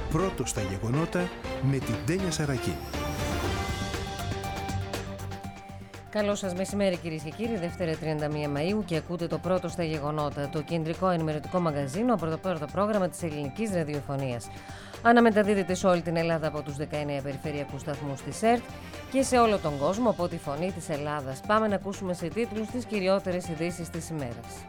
Πρώτος στα γεγονότα με την Ντένια Σαρακή. Καλό σας μεσημέρι κυρίες και κύριοι, Δευτέρα 31 Μαΐου και ακούτε το πρώτο στα γεγονότα, το κεντρικό ενημερωτικό μαγαζίνο από το πρώτο πρόγραμμα της ελληνικής ραδιοφωνίας. Αναμεταδίδεται σε όλη την Ελλάδα από τους 19 περιφερειακούς σταθμούς της ΕΡΤ και σε όλο τον κόσμο από τη Φωνή της Ελλάδας. Πάμε να ακούσουμε σε τίτλους τις κυριότερες ειδήσεις της ημέρας.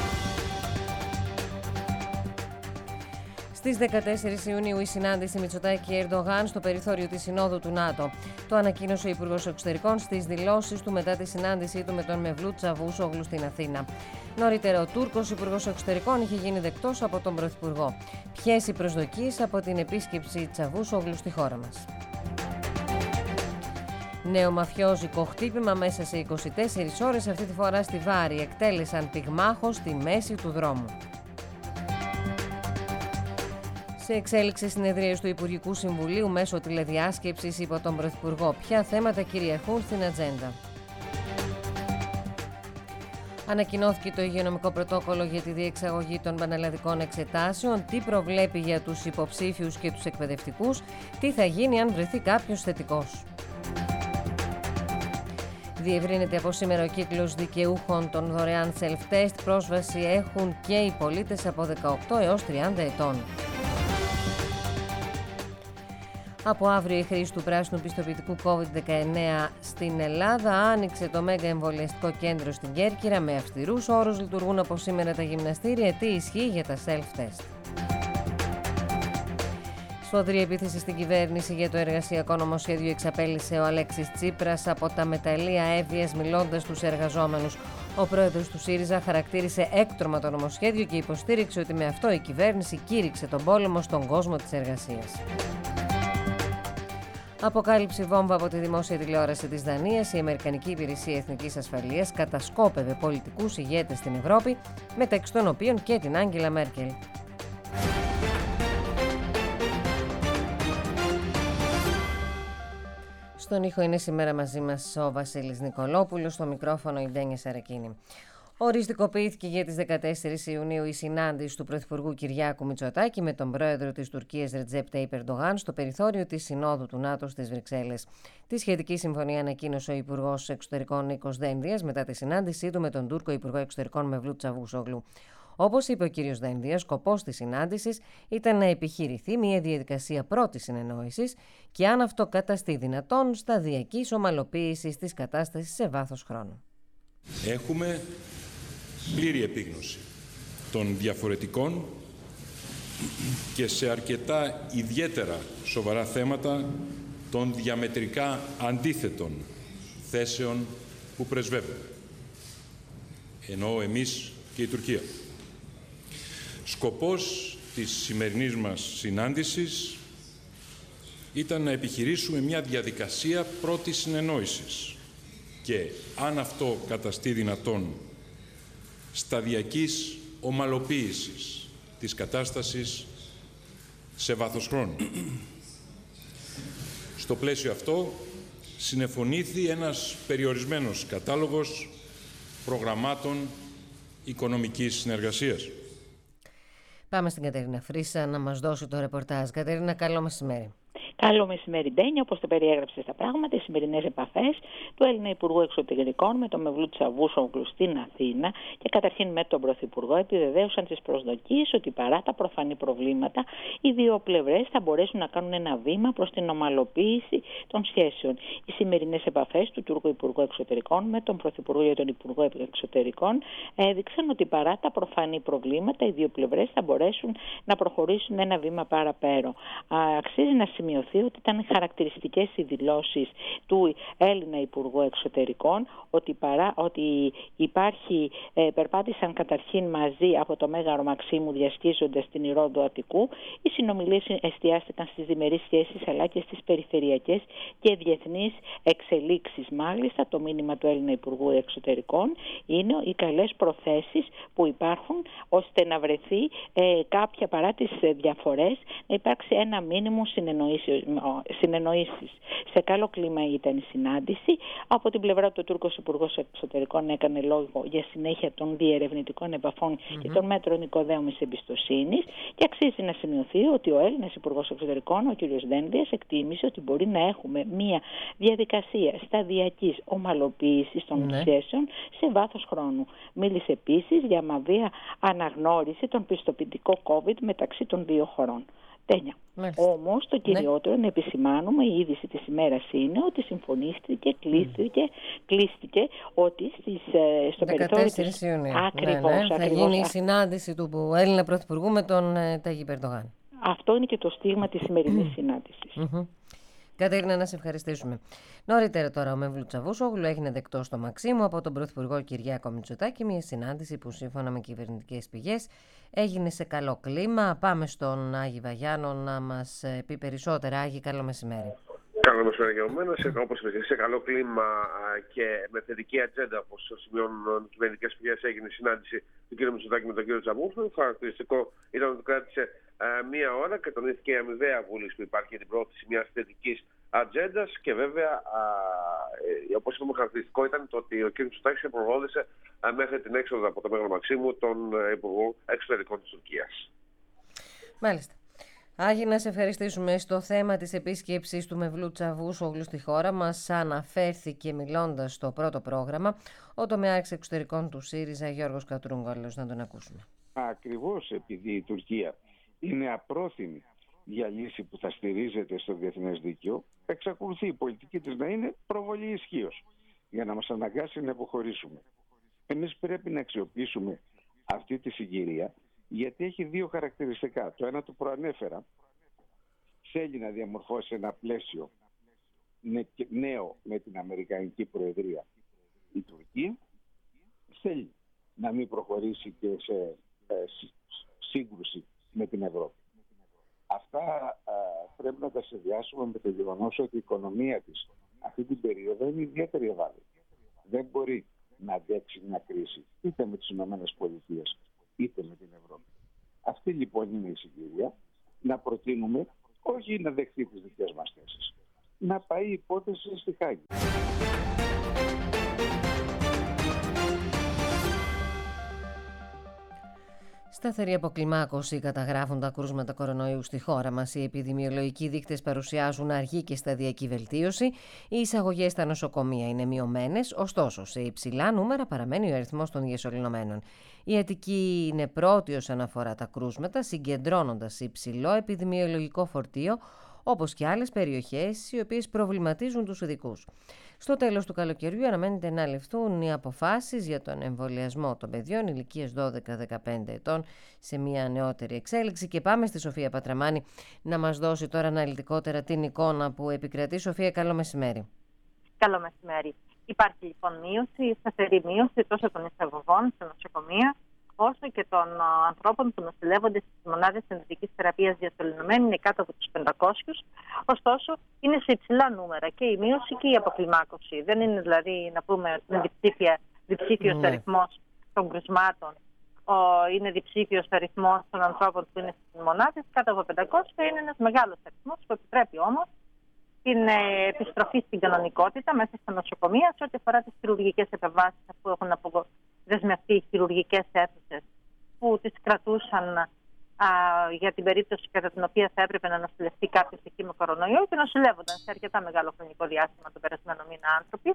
Στις 14 Ιουνίου η συνάντηση Μητσοτάκη-Ερντογάν στο περιθώριο της Συνόδου του ΝΑΤΟ. Το ανακοίνωσε ο Υπουργός Εξωτερικών στις δηλώσεις του μετά τη συνάντησή του με τον Μευλούτ Τσαβούσογλου στην Αθήνα. Νωρίτερα ο Τούρκος Υπουργός Εξωτερικών είχε γίνει δεκτός από τον Πρωθυπουργό. Ποιες οι προσδοκίες από την επίσκεψη Τσαβούσογλου στη χώρα μας. Νέο μαφιόζικο χτύπημα μέσα σε 24 ώρες, αυτή τη φορά στη Βάρη. Εκτέλεσαν πυγμάχο στη μέση του δρόμου. Σε εξέλιξη συνεδρίες του Υπουργικού Συμβουλίου μέσω τηλεδιάσκεψης υπό τον Πρωθυπουργό, ποια θέματα κυριαρχούν στην ατζέντα. Ανακοινώθηκε το υγειονομικό πρωτόκολλο για τη διεξαγωγή των πανελλαδικών εξετάσεων, τι προβλέπει για τους υποψήφιους και τους εκπαιδευτικούς, τι θα γίνει αν βρεθεί κάποιος θετικός. Διευρύνεται από σήμερα ο κύκλος δικαιούχων των δωρεάν self-test, πρόσβαση έχουν και οι πολίτες από 18 έως 30 ετών. Από αύριο η χρήση του πράσινου πιστοποιητικού COVID-19 στην Ελλάδα. Άνοιξε το μέγα εμβολιαστικό κέντρο στην Κέρκυρα με αυστηρούς όρους. Λειτουργούν από σήμερα τα γυμναστήρια. Τι ισχύει για τα self-test. Σφοδρή επίθεση στην κυβέρνηση για το εργασιακό νομοσχέδιο εξαπέλυσε ο Αλέξης Τσίπρας από τα μεταλλεία Εύβοιας μιλώντας στους εργαζόμενους. Ο πρόεδρος του ΣΥΡΙΖΑ χαρακτήρισε έκτρωμα το νομοσχέδιο και υποστήριξε ότι με αυτό η κυβέρνηση κήρυξε τον πόλεμο στον κόσμο της εργασίας. Αποκάλυψη βόμβα από τη δημόσια τηλεόραση της Δανίας. Η Αμερικανική Υπηρεσία Εθνικής Ασφαλείας κατασκόπευε πολιτικούς ηγέτες στην Ευρώπη, μεταξύ των οποίων και την Άγγελα Μέρκελ. Στον ήχο είναι σήμερα μαζί μας ο Βασίλης Νικολόπουλος, στο μικρόφωνο η Ντένια Σαρακίνη. Οριστικοποιήθηκε για τις 14 Ιουνίου η συνάντηση του Πρωθυπουργού Κυριάκου Μητσοτάκη με τον πρόεδρο της Τουρκίας Ρετζέπ Ταϊπ Ερντογάν στο περιθώριο της Συνόδου του ΝΑΤΟ στις Βρυξέλλες. Τη σχετική συμφωνία ανακοίνωσε ο Υπουργός Εξωτερικών Νίκος Δένδιας μετά τη συνάντησή του με τον Τούρκο Υπουργό Εξωτερικών Μευλούτ Τσαβούσογλου. Όπως είπε ο κ. Δένδιας, σκοπός της συνάντησης ήταν να επιχειρηθεί μια διαδικασία πρώτης συνεννόησης και, αν αυτό καταστεί δυνατόν, σταδιακής ομαλοποίησης της κατάστασης σε βάθος χρόνου. Έχουμε πλήρη επίγνωση των διαφορετικών και σε αρκετά ιδιαίτερα σοβαρά θέματα των διαμετρικά αντίθετων θέσεων που πρεσβεύουμε. Εννοώ εμείς και η Τουρκία. Σκοπός της σημερινής μας συνάντησης ήταν να επιχειρήσουμε μια διαδικασία πρώτης συνεννόησης και, αν αυτό καταστεί δυνατόν, σταδιακής ομαλοποίησης της κατάστασης σε βάθος χρόνου. Στο πλαίσιο αυτό συνεφωνήθη ένας περιορισμένος κατάλογος προγραμμάτων οικονομικής συνεργασίας. Πάμε στην Κατερίνα Φρύσα να μας δώσει το ρεπορτάζ. Κατερίνα, καλό μεσημέρι. Καλό μεσημέρι, Ντένια. Όπως το περιέγραψε στα πράγματα, οι σημερινές επαφές του Έλληνα Υπουργού Εξωτερικών με τον Μευλούτ Τσαβούσογλου στην Αθήνα και καταρχήν με τον Πρωθυπουργό επιβεβαίωσαν τις προσδοκίες ότι, παρά τα προφανή προβλήματα, οι δύο πλευρές θα μπορέσουν να κάνουν ένα βήμα προς την ομαλοποίηση των σχέσεων. Οι σημερινές επαφές του Τούρκου Υπουργού Εξωτερικών με τον Πρωθυπουργό και τον Υπουργό Εξωτερικών έδειξαν ότι, παρά τα προφανή προβλήματα, οι δύο πλευρές θα μπορέσουν να προχωρήσουν ένα βήμα παραπέρα. Αξίζει να σημειωθεί ότι ήταν χαρακτηριστικές οι δηλώσεις του Έλληνα Υπουργού Εξωτερικών ότι περπάτησαν καταρχήν μαζί από το Μέγαρο Μαξίμου διασχίζοντας την Ηρόδο Αττικού. Οι συνομιλίες εστιάστηκαν στις διμερείς σχέσεις αλλά και στις περιφερειακές και διεθνείς εξελίξεις. Μάλιστα, το μήνυμα του Έλληνα Υπουργού Εξωτερικών είναι οι καλές προθέσεις που υπάρχουν ώστε να βρεθεί κάποια, παρά τις διαφορές, να υπάρξει ένα μήνυμο συνεννοήσεως. συνεννοήσεις. Σε καλό κλίμα ήταν η συνάντηση. Από την πλευρά του Τούρκος Υπουργός Εξωτερικών έκανε λόγο για συνέχεια των διερευνητικών επαφών και των μέτρων οικοδόμησης εμπιστοσύνης, και αξίζει να σημειωθεί ότι ο Έλληνας Υπουργός Εξωτερικών, ο κ. Δένδιας, εκτίμησε ότι μπορεί να έχουμε μια διαδικασία σταδιακής ομαλοποίησης των σχέσεων σε βάθος χρόνου. Μίλησε επίσης για αμοιβαία αναγνώριση των πιστοποιητικών COVID μεταξύ των δύο χωρών. Τένια. Όμως το κυριότερο να επισημάνουμε, η είδηση της ημέρας είναι ότι συμφωνήθηκε, κλείστηκε ότι στο περιθώριο της Ιουνίου. Ακριβώς, θα γίνει η συνάντηση του Έλληνα Πρωθυπουργού με τον Ταγίπ Ερντογάν. Αυτό είναι και το στίγμα της σημερινής συνάντησης. Κατερίνα, να σε ευχαριστήσουμε. Νωρίτερα τώρα ο Μευλού Τσαβούσογλου έγινε δεκτός στο Μαξίμου από τον Πρωθυπουργό Κυριάκο Μητσοτάκη, μια συνάντηση που σύμφωνα με κυβερνητικές πηγές έγινε σε καλό κλίμα. Πάμε στον Άγη Βαγιάνο να μας πει περισσότερα. Άγη, καλό μεσημέρι. Καλό μεσημέρι για εμένα. Όπως είπες, σε καλό κλίμα και με θετική ατζέντα, όπως σημειώνουν κυβερνητικές πηγές, έγινε η συνάντηση του κ. Μητσοτάκη με τον κ. Τσαβούσογλου. Χαρακτηριστικό ήταν ότι κράτησε μία ώρα και τονίστηκε η αμοιβαία βούληση που υπάρχει για την πρόθεση μιας θετικής ατζέντας, και βέβαια, όπως είπαμε, χαρακτηριστικό ήταν το ότι ο κ. Μητσοτάκης προβόδησε μέχρι την έξοδο από το Μέγαρο Μαξίμου τον Υπουργό Εξωτερικών της Τουρκίας. Μάλιστα. Άγη, να σε ευχαριστήσουμε. Στο θέμα της επίσκεψης του Μευλού Τσαβούσογλου στη χώρα μας αναφέρθηκε, μιλώντας στο πρώτο πρόγραμμα, ο τομέας εξωτερικών του ΣΥΡΙΖΑ, Γιώργος Κατρούγκαλος. Να τον ακούσουμε. Ακριβώς επειδή η Τουρκία είναι απρόθυμη για λύση που θα στηρίζεται στο διεθνές δίκαιο, εξακολουθεί η πολιτική της να είναι προβολή ισχύως για να μας αναγκάσει να υποχωρήσουμε. Εμείς πρέπει να αξιοποιήσουμε αυτή τη συγκυρία, γιατί έχει δύο χαρακτηριστικά. Το ένα το προανέφερα. Θέλει να διαμορφώσει ένα πλαίσιο νέο με την Αμερικανική Προεδρία. Η Τουρκία θέλει να μην προχωρήσει και σε σύγκρουση με την Ευρώπη. Αυτά πρέπει να τα συνδυάσουμε με το γεγονός ότι η οικονομία της αυτή την περίοδο είναι ιδιαίτερη ευάλωτη. Δεν μπορεί να αντέξει μια κρίση είτε με τις ΗΠΑ είτε με την Ευρώπη. Αυτή λοιπόν είναι η συγκυρία. Να προτείνουμε όχι να δεχτεί τις δικές μας θέσεις, να πάει η υπόθεση στη Χάγη. Σταθερή αποκλιμάκωση καταγράφουν τα κρούσματα κορονοϊού στη χώρα μας. Οι επιδημιολογικοί δείκτες παρουσιάζουν αργή και σταδιακή βελτίωση. Οι εισαγωγές στα νοσοκομεία είναι μειωμένες, ωστόσο σε υψηλά νούμερα παραμένει ο αριθμός των διασωληνωμένων. Η Αττική είναι πρώτη όσον αφορά τα κρούσματα, συγκεντρώνοντας υψηλό επιδημιολογικό φορτίο, όπως και άλλες περιοχές οι οποίες προβληματίζουν τους ειδικούς. Στο τέλος του καλοκαιριού αναμένεται να ληφθούν οι αποφάσεις για τον εμβολιασμό των παιδιών ηλικίας 12-15 ετών σε μια νεότερη εξέλιξη. Και πάμε στη Σοφία Πατραμάνη να μας δώσει τώρα αναλυτικότερα την εικόνα που επικρατεί. Σοφία, καλό μεσημέρι. Καλό μεσημέρι. Υπάρχει λοιπόν μείωση, σταθερή μείωση τόσο των εισαγωγών σε νοσοκομεία, όσο και των ανθρώπων που νοσηλεύονται στις μονάδες εντατικής θεραπείας διασωληνωμένοι, είναι κάτω από τους 500. Ωστόσο, είναι σε υψηλά νούμερα και η μείωση και η αποκλιμάκωση. Δεν είναι δηλαδή, να πούμε, διψήφιος αριθμός των κρουσμάτων, είναι διψήφιος αριθμός των ανθρώπων που είναι στις μονάδες, κάτω από 500 είναι ένας μεγάλος αριθμός που επιτρέπει όμως την επιστροφή στην κανονικότητα μέσα στα νοσοκομεία σε ό,τι αφορά τις χειρουργικές επεμβάσεις που έχουν δεσμευτεί οι χειρουργικές αίθουσες που τις κρατούσαν για την περίπτωση κατά την οποία θα έπρεπε να νοσηλευτεί κάποιος εκεί με κορονοϊό, και νοσηλεύονταν σε αρκετά μεγάλο χρονικό διάστημα τον περασμένο μήνα άνθρωποι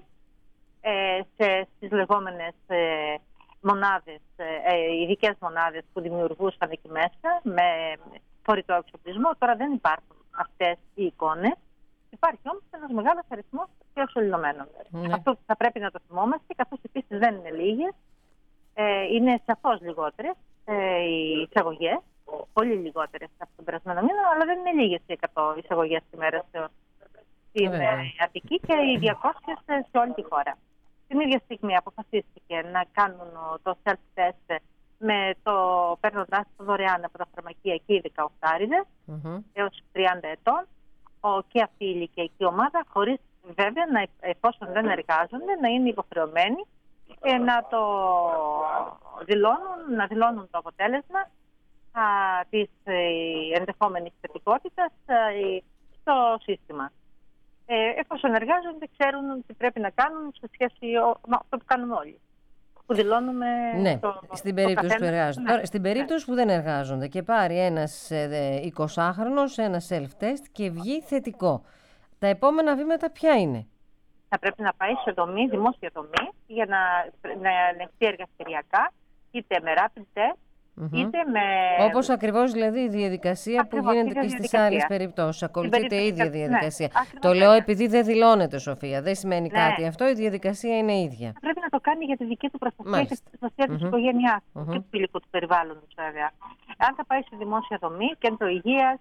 στις λεγόμενες μονάδες, ειδικές μονάδες που δημιουργούσαν εκεί μέσα με φορητό εξοπλισμό. Τώρα δεν υπάρχουν αυτές οι εικόνες. Υπάρχει όμως ένας μεγάλος αριθμός διασωληνωμένων. Αυτό θα πρέπει να το θυμόμαστε, καθώς επίσης δεν είναι λίγες. Είναι σαφώς λιγότερες οι εισαγωγές, πολύ λιγότερες από τον περασμένο μήνα, αλλά δεν είναι λίγες οι 100 εισαγωγές τη μέρα στην Αττική και οι 200 σε όλη τη χώρα. Την ίδια στιγμή αποφασίστηκε να κάνουν το self-test παίρνοντας το δωρεάν από τα φαρμακεία και οι 18 έως 30 ετών. Και αυτή η ηλικιακή ομάδα, χωρίς βέβαια, εφόσον δεν εργάζονται, να είναι υποχρεωμένοι να δηλώνουν το αποτέλεσμα της ενδεχόμενης θετικότητας στο σύστημα. Εφόσον εργάζονται, ξέρουν τι πρέπει να κάνουν σε σχέση με αυτό που κάνουμε όλοι. Που δηλώνουμε στην περίπτωση που εργάζονται. Τώρα, στην περίπτωση που δεν εργάζονται και πάρει ένας 20χρονος ένα self-test και βγει θετικό, τα επόμενα βήματα ποια είναι? Θα πρέπει να πάει σε δομή, δημόσια δομή, για να ελεγχθεί εργαστηριακά, είτε με rapid test, είτε με... Όπως ακριβώς δηλαδή η διαδικασία που γίνεται και στις άλλες περιπτώσεις. Ακολουθείται η ίδια διαδικασία. Το λέω επειδή δεν δηλώνεται, Σοφία. Δεν σημαίνει κάτι αυτό. Η διαδικασία είναι ίδια. Θα πρέπει να το κάνει για τη δική του προστασία και την προστασία της οικογένειάς του και του υλικού του περιβάλλοντος, βέβαια. Αν θα πάει σε δημόσια δομή, κέντρο υγείας,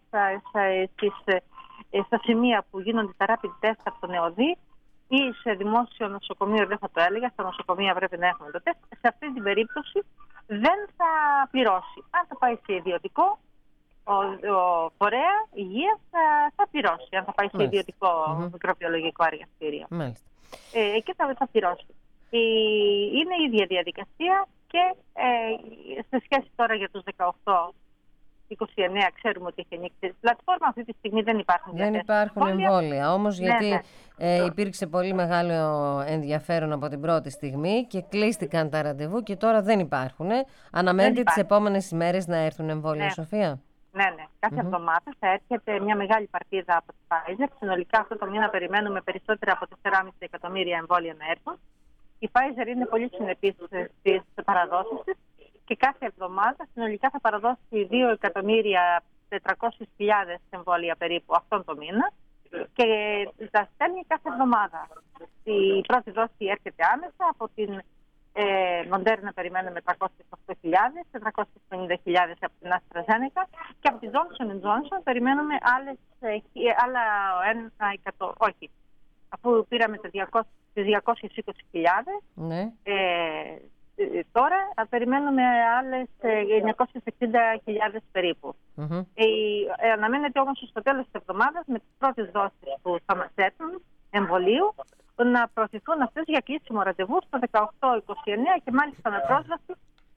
στα σημεία που γίνονται τα rapid test από τον ΕΟΔΗ, ή σε δημόσιο νοσοκομείο, δεν θα το έλεγα, στα νοσοκομεία πρέπει να έχουμε το τεστ. Σε αυτή την περίπτωση δεν θα πληρώσει. Αν θα πάει σε ιδιωτικό, ο φορέα υγείας θα πληρώσει. Αν θα πάει σε ιδιωτικό μικροβιολογικό εργαστήριο. Εκεί θα πληρώσει. Είναι η ίδια διαδικασία και σε σχέση τώρα για τους 18-29 ξέρουμε ότι έχει ανοίξει η πλατφόρμα. Αυτή τη στιγμή δεν υπάρχουν εμβόλια. Όμως γιατί υπήρξε πολύ μεγάλο ενδιαφέρον από την πρώτη στιγμή και κλείστηκαν τα ραντεβού και τώρα δεν υπάρχουν. Αναμένετε τις επόμενες ημέρες να έρθουν εμβόλια, Σοφία? Ναι. Κάθε εβδομάδα θα έρχεται μια μεγάλη παρτίδα από τη Pfizer. Συνολικά αυτό το μήνα περιμένουμε περισσότερα από 4,5 εκατομμύρια εμβόλια να έρθουν. Η Pfizer είναι πολύ συνεπής στις παραδόσεις της και κάθε εβδομάδα συνολικά θα παραδώσει 2.400.000 εμβόλια περίπου αυτόν τον μήνα και τα στέλνει κάθε εβδομάδα. Η πρώτη δόση έρχεται άμεσα. Από την Moderna περιμένουμε 308.000, 450.000 από την AstraZeneca και από τη Johnson & Johnson περιμένουμε άλλα 1 όχι. Αφού πήραμε τις 220.000, τώρα περιμένουμε άλλες 960.000 περίπου. Αναμένεται όμως στο τέλος της εβδομάδας με τις πρώτες δόσεις που θα μας έρθουν εμβολίου να προωθηθούν αυτές για κλείσιμο ραντεβού στο 18-29 και μάλιστα με πρόσβαση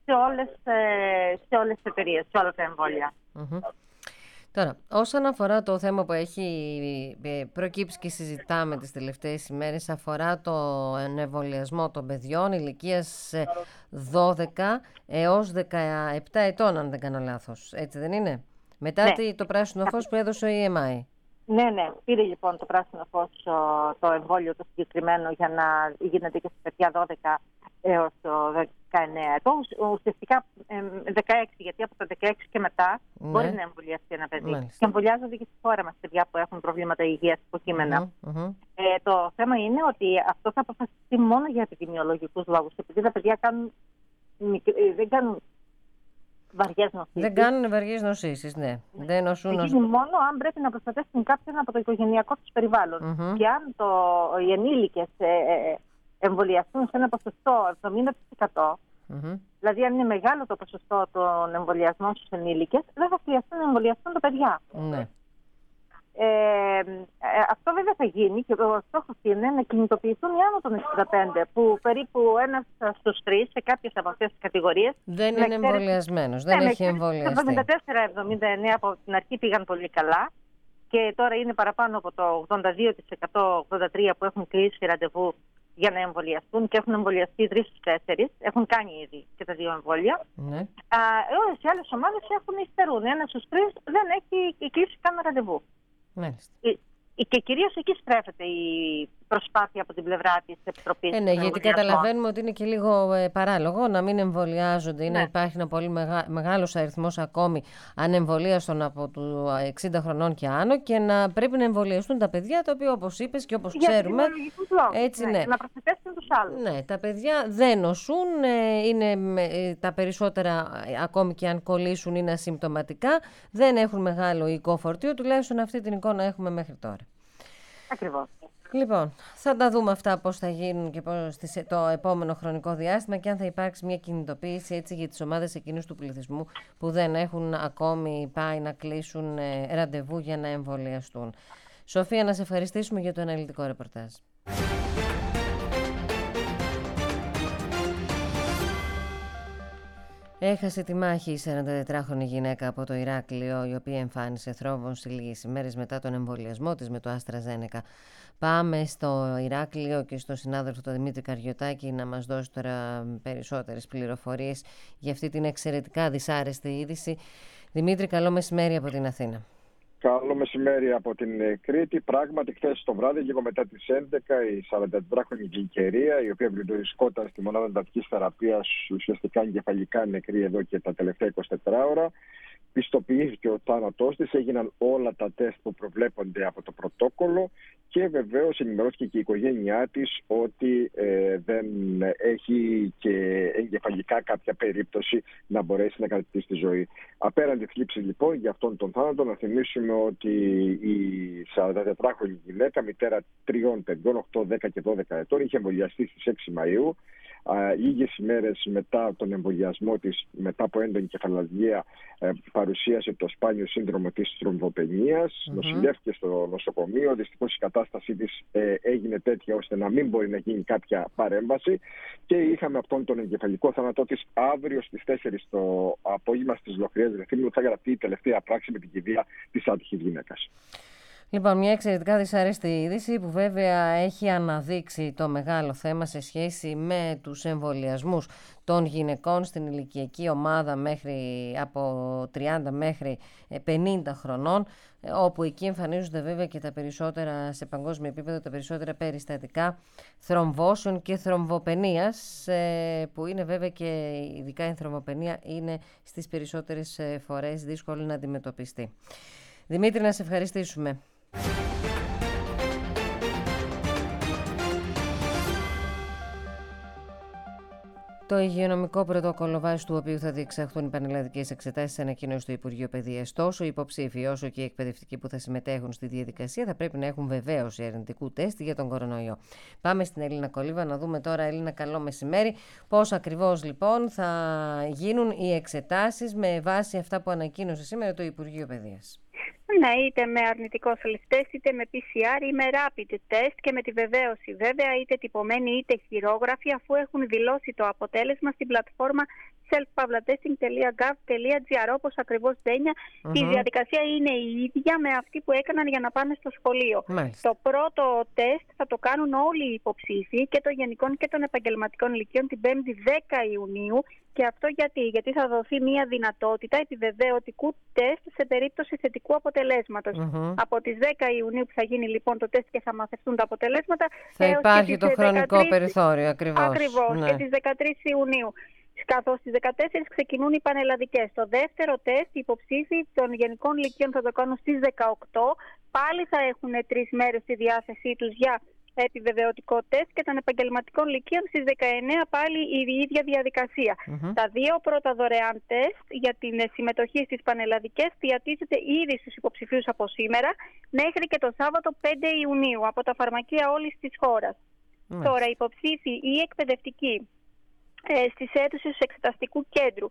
σε όλες τις εταιρείες, σε όλα τα εμβόλια. Τώρα, όσον αφορά το θέμα που έχει προκύψει και συζητάμε τις τελευταίες ημέρες, αφορά το εμβολιασμό των παιδιών ηλικίας 12 έως 17 ετών, αν δεν κάνω λάθος. Έτσι δεν είναι? Μετά το πράσινο φως που έδωσε ο EMI. Ναι. Πήρε λοιπόν το πράσινο φως το εμβόλιο το συγκεκριμένο για να γίνεται και στις παιδιά 12 έως το 19 ετών. Ουσιαστικά 16, γιατί από τα 16 και μετά μπορεί να εμβολιαστεί ένα παιδί. Και εμβολιάζονται και στη χώρα μας παιδιά που έχουν προβλήματα υγείας υποκείμενα. Το θέμα είναι ότι αυτό θα αποφασιστεί μόνο για επιδημιολογικούς λόγους. Επειδή τα παιδιά δεν κάνουν βαριές νοσήσεις. Δεν κάνουν βαριές νοσήσεις, ναι. Δεν νοσούν. Μόνο αν πρέπει να προστατεύσουν κάποιον από το οικογενειακό τους περιβάλλον. Και αν οι ενήλικες εμβολιαστούν σε ένα ποσοστό 70%, δηλαδή αν είναι μεγάλο το ποσοστό των εμβολιασμών στους ενήλικες, δεν θα χρειαστούν να εμβολιαστούν τα παιδιά. Αυτό βέβαια θα γίνει και ο στόχος είναι να κινητοποιηθούν οι άνω των 65, που περίπου 1 στους 3 σε κάποιες από αυτές τις κατηγορίες δεν είναι εμβολιασμένος, δεν έχει εμβολιαστεί. 74-79 από την αρχή πήγαν πολύ καλά και τώρα είναι παραπάνω από το 82%-83% που έχουν κλείσει ραντεβού για να εμβολιαστούν και έχουν εμβολιαστεί 3 στους 4, έχουν κάνει ήδη και τα 2 εμβόλια. Όλες οι άλλες ομάδες υστερούν. 1 στους 3 δεν έχει κλείσει καν ραντεβού. Και κυρίως εκεί στρέφεται η προσπάθεια από την πλευρά της Επιτροπής. Ναι, γιατί καταλαβαίνουμε ότι είναι και λίγο παράλογο να μην εμβολιάζονται ή να υπάρχει ένα πολύ μεγάλος αριθμός ακόμη ανεμβολίαστων από του 60 χρονών και άνω και να πρέπει να εμβολιαστούν τα παιδιά, τα οποία όπως είπες και όπως ξέρουμε. Έτσι, να προστατεύσουν τους άλλους. Ναι, τα παιδιά δεν νοσούν, είναι τα περισσότερα ακόμη και αν κολλήσουν είναι ασυμπτωματικά, δεν έχουν μεγάλο οικό φορτίο, τουλάχιστον αυτή την εικόνα έχουμε μέχρι τώρα. Ακριβώς. Λοιπόν, θα τα δούμε αυτά πώς θα γίνουν και το επόμενο χρονικό διάστημα και αν θα υπάρξει μια κινητοποίηση έτσι για τις ομάδες εκείνους του πληθυσμού που δεν έχουν ακόμη πάει να κλείσουν ραντεβού για να εμβολιαστούν. Σοφία, να σε ευχαριστήσουμε για το αναλυτικό ρεπορτάζ. Έχασε τη μάχη η 44χρονη γυναίκα από το Ηράκλειο, η οποία εμφάνισε θρόμβων σε λίγες ημέρες μετά τον εμβολιασμό της με το AstraZeneca. Πάμε στο Ηράκλειο και στο συνάδελφο τον Δημήτρη Καριωτάκη να μας δώσει τώρα περισσότερες πληροφορίες για αυτή την εξαιρετικά δυσάρεστη είδηση. Δημήτρη, καλό μεσημέρι από την Αθήνα. Καλό μεσημέρι από την Κρήτη. Πράγματι, χθες το βράδυ, λίγο μετά τις 11, η 44χρονη γυναικερία, η οποία βρισκόταν στη μονάδα εντατικής θεραπείας, ουσιαστικά εγκεφαλικά νεκρή εδώ και τα τελευταία 24 ώρα, πιστοποιήθηκε ο θάνατός της, έγιναν όλα τα τεστ που προβλέπονται από το πρωτόκολλο και βεβαίως ενημερώθηκε και η οικογένειά της ότι δεν έχει και εγκεφαλικά κάποια περίπτωση να μπορέσει να κρατήσει τη ζωή. Απέραντη θλίψη λοιπόν για αυτόν τον θάνατο, να θυμίσουμε ότι η 44χρονη γυναίκα, μητέρα 3 παιδιών, 8, 10 και 12 ετών, είχε εμβολιαστεί στις 6 Μαΐου. Λίγες ημέρες μετά τον εμβολιασμό της, μετά από έντονη κεφαλαλγία, παρουσίασε το σπάνιο σύνδρομο της θρομβοπενίας. Νοσηλεύτηκε στο νοσοκομείο. Δυστυχώς η κατάστασή της έγινε τέτοια ώστε να μην μπορεί να γίνει κάποια παρέμβαση και είχαμε αυτόν τον εγκεφαλικό θάνατό της αύριο στις 4 το απόγευμα στις Λοχριές Ρεθύμνου. Θα γραφτεί η τελευταία πράξη με την κηδεία της άτυχης γυναίκας. Λοιπόν, μια εξαιρετικά δυσαρέστη είδηση που βέβαια έχει αναδείξει το μεγάλο θέμα σε σχέση με τους εμβολιασμούς των γυναικών στην ηλικιακή ομάδα από 30 μέχρι 50 χρονών, όπου εκεί εμφανίζονται βέβαια και τα περισσότερα, σε παγκόσμιο επίπεδο, τα περισσότερα περιστατικά θρομβώσεων και θρομβοπενίας, που είναι βέβαια και ειδικά η θρομβοπενία είναι στις περισσότερες φορές δύσκολη να αντιμετωπιστεί. Δημήτρη, να σε ευχαριστήσουμε. Το υγειονομικό πρωτόκολλο, βάσει του οποίου θα διεξαχθούν οι πανελλαδικές εξετάσεις, ανακοίνωσε το Υπουργείο Παιδείας. Τόσο οι υποψήφοι όσο και οι εκπαιδευτικοί που θα συμμετέχουν στη διαδικασία θα πρέπει να έχουν βεβαίωση αρνητικού τεστ για τον κορονοϊό. Πάμε στην Ελίνα Κολίβα να δούμε τώρα. Ελίνα, καλό μεσημέρι. Πώς ακριβώς λοιπόν θα γίνουν οι εξετάσεις με βάση αυτά που ανακοίνωσε σήμερα το Υπουργείο Παιδείας? Ναι, είτε με αρνητικό self-test, είτε με PCR ή με rapid test και με τη βεβαίωση βέβαια είτε τυπωμένη είτε χειρόγραφη, αφού έχουν δηλώσει το αποτέλεσμα στην πλατφόρμα self-pavlatesting.gov.gr, όπως ακριβώς Ντένια. Η διαδικασία είναι η ίδια με αυτή που έκαναν για να πάνε στο σχολείο. Το πρώτο τεστ θα το κάνουν όλοι οι υποψήφοι και των γενικών και των επαγγελματικών ηλικίων την 5η 10 Ιουνίου. Και αυτό γιατί θα δοθεί μια δυνατότητα επιβεβαιωτικού τεστ σε περίπτωση θετικού αποτελέσματος. Από τις 10 Ιουνίου που θα γίνει λοιπόν το τεστ και θα μαθευτούν τα αποτελέσματα, θα υπάρχει το χρονικό περιθώριο ακριβώς. Ναι. Και τις 13 Ιουνίου. Καθώς στις 14 ξεκινούν οι πανελλαδικές. Το δεύτερο τεστ, οι υποψήφοι των γενικών ηλικίων θα το κάνουν στις 18. Πάλι θα έχουν 3 μέρες στη διάθεσή τους για επιβεβαιωτικό τεστ και των επαγγελματικών ηλικίων στις 19 πάλι η ίδια διαδικασία. Τα 2 πρώτα δωρεάν τεστ για την συμμετοχή στις πανελλαδικές διατίθεται ήδη στους υποψηφίους από σήμερα μέχρι και το Σάββατο 5 Ιουνίου από τα φαρμακεία όλης της χώρας. Τώρα, οι υποψήφοι ή εκπαιδευτικοί στις αίθουσες του εξεταστικού κέντρου,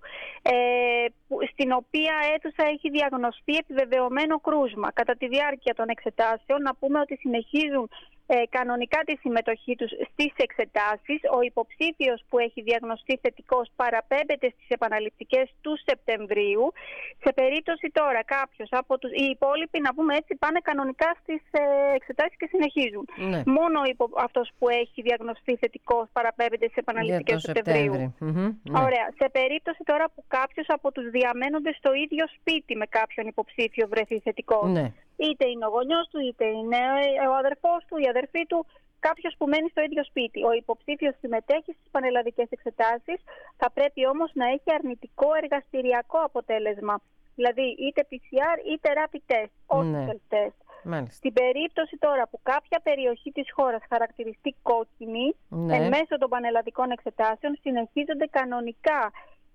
στην οποία αίθουσα έχει διαγνωστεί επιβεβαιωμένο κρούσμα. Κατά τη διάρκεια των εξετάσεων, να πούμε ότι συνεχίζουν κανονικά τη συμμετοχή τους στις εξετάσεις. Ο υποψήφιος που έχει διαγνωστεί θετικός παραπέμπεται στις επαναληπτικές του Σεπτεμβρίου. Σε περίπτωση τώρα κάποιος από τους... Οι υπόλοιποι, να πούμε έτσι, πάνε κανονικά στις εξετάσεις και συνεχίζουν. Ναι. Μόνο αυτός που έχει διαγνωστεί θετικός παραπέμπεται στις επαναληπτικές του Σεπτεμβρίου. Ναι. Ωραία. Σε περίπτωση τώρα που κάποιος από τους διαμένοντες στο ίδιο σπίτι με κάποιον υποψήφιο βρεθεί θετικός. Ναι. Είτε είναι ο γονιός του, είτε είναι ο αδερφός του, η αδερφή του, κάποιος που μένει στο ίδιο σπίτι. Ο υποψήφιος συμμετέχει στις πανελλαδικές εξετάσεις, θα πρέπει όμως να έχει αρνητικό εργαστηριακό αποτέλεσμα. Δηλαδή είτε PCR είτε rapid test, όχι self-test. Στην περίπτωση τώρα που κάποια περιοχή της χώρας χαρακτηριστεί κόκκινη, εν μέσω των πανελλαδικών εξετάσεων συνεχίζονται κανονικά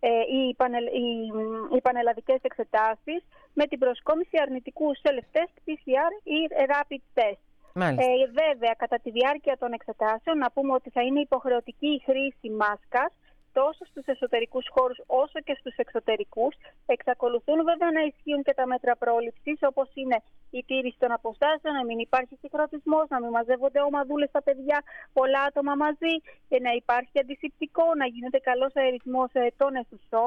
οι πανελλαδικές εξετάσεις με την προσκόμιση αρνητικού self-test, PCR ή rapid test. Βέβαια, κατά τη διάρκεια των εξετάσεων, να πούμε ότι θα είναι υποχρεωτική η χρήση μάσκας τόσο στους εσωτερικούς χώρους όσο και στους εξωτερικούς. Εξακολουθούν βέβαια να ισχύουν και τα μέτρα πρόληψης, όπως είναι η τήρηση των αποστάσεων, να μην υπάρχει συγχρονισμός, να μην μαζεύονται ομαδούλες στα παιδιά, πολλά άτομα μαζί, να υπάρχει αντισηπτικό, να γίνεται καλός αερισμός των αιθουσών.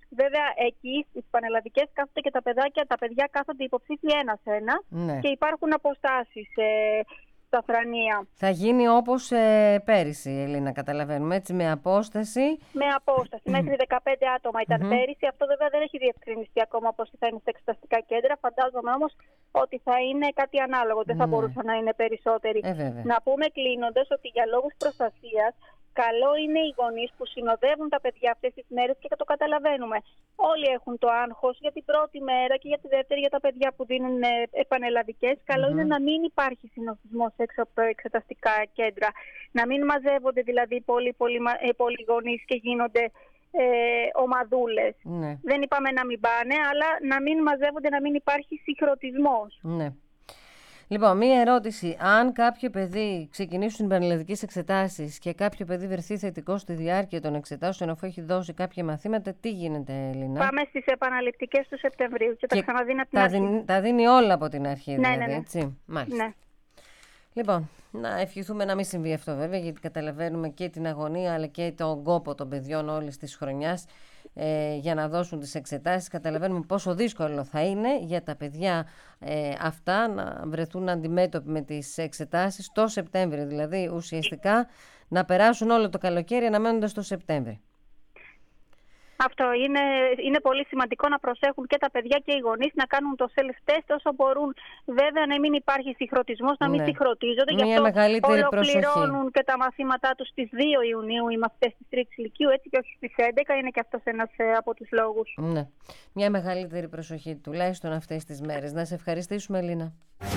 Βέβαια, εκεί στις πανελλαδικές κάθονται και τα παιδιά κάθονται υποψήφοι ένα-ένα, και υπάρχουν αποστάσεις στα θρανία. Θα γίνει όπως πέρυσι, Ελίνα, καταλαβαίνουμε, έτσι, με απόσταση. Με απόσταση. Μέχρι 15 άτομα ήταν πέρυσι. Αυτό βέβαια δεν έχει διευκρινιστεί ακόμα πώς θα είναι στα εξεταστικά κέντρα. Φαντάζομαι όμως ότι θα είναι κάτι ανάλογο. Δεν θα μπορούσαν να είναι περισσότεροι. Να πούμε κλείνοντας ότι για λόγους προστασίας, καλό είναι οι γονείς που συνοδεύουν τα παιδιά αυτές τις μέρες, και το καταλαβαίνουμε. Όλοι έχουν το άγχος για την πρώτη μέρα και για τη δεύτερη για τα παιδιά που δίνουν πανελλαδικές. Καλό είναι να μην υπάρχει συνοφισμός έξω από τα εξεταστικά κέντρα. Να μην μαζεύονται δηλαδή πολλοί γονείς και γίνονται ομαδούλες. Δεν είπαμε να μην πάνε, αλλά να μην μαζεύονται, να μην υπάρχει συγχρονισμός. Λοιπόν, μία ερώτηση. Αν κάποιο παιδί ξεκινήσουν πανελλαδικές εξετάσεις και κάποιο παιδί βρεθεί θετικό στη διάρκεια των εξετάσεων, αφού έχει δώσει κάποια μαθήματα, τι γίνεται, Ελίνα? Πάμε στις επαναληπτικές του Σεπτεμβρίου και τα ξαναδίνει από την αρχή. Τα δίνει όλα από την αρχή, δηλαδή, ναι. έτσι. Μάλιστα. Λοιπόν, να ευχηθούμε να μην συμβεί αυτό, βέβαια, γιατί καταλαβαίνουμε και την αγωνία αλλά και τον κόπο των παιδιών όλης της χρονιάς για να δώσουν τις εξετάσεις. Καταλαβαίνουμε πόσο δύσκολο θα είναι για τα παιδιά αυτά να βρεθούν αντιμέτωποι με τις εξετάσεις το Σεπτέμβριο, δηλαδή ουσιαστικά να περάσουν όλο το καλοκαίρι αναμένοντας το Σεπτέμβριο. Αυτό είναι πολύ σημαντικό, να προσέχουν και τα παιδιά και οι γονείς να κάνουν το self-test όσο μπορούν. Βέβαια, να μην υπάρχει συγχρονισμός, να μην συγχρονίζονται. Γι' αυτό ολοκληρώνουν και τα μαθήματά τους στις 2 Ιουνίου οι μαθητές της 3ης Λυκείου, έτσι, και όχι στις 11. Είναι και αυτός ένας από τους λόγους. Ναι. Μια μεγαλύτερη προσοχή τουλάχιστον αυτές τις μέρες. Να σε ευχαριστήσουμε, Ελίνα.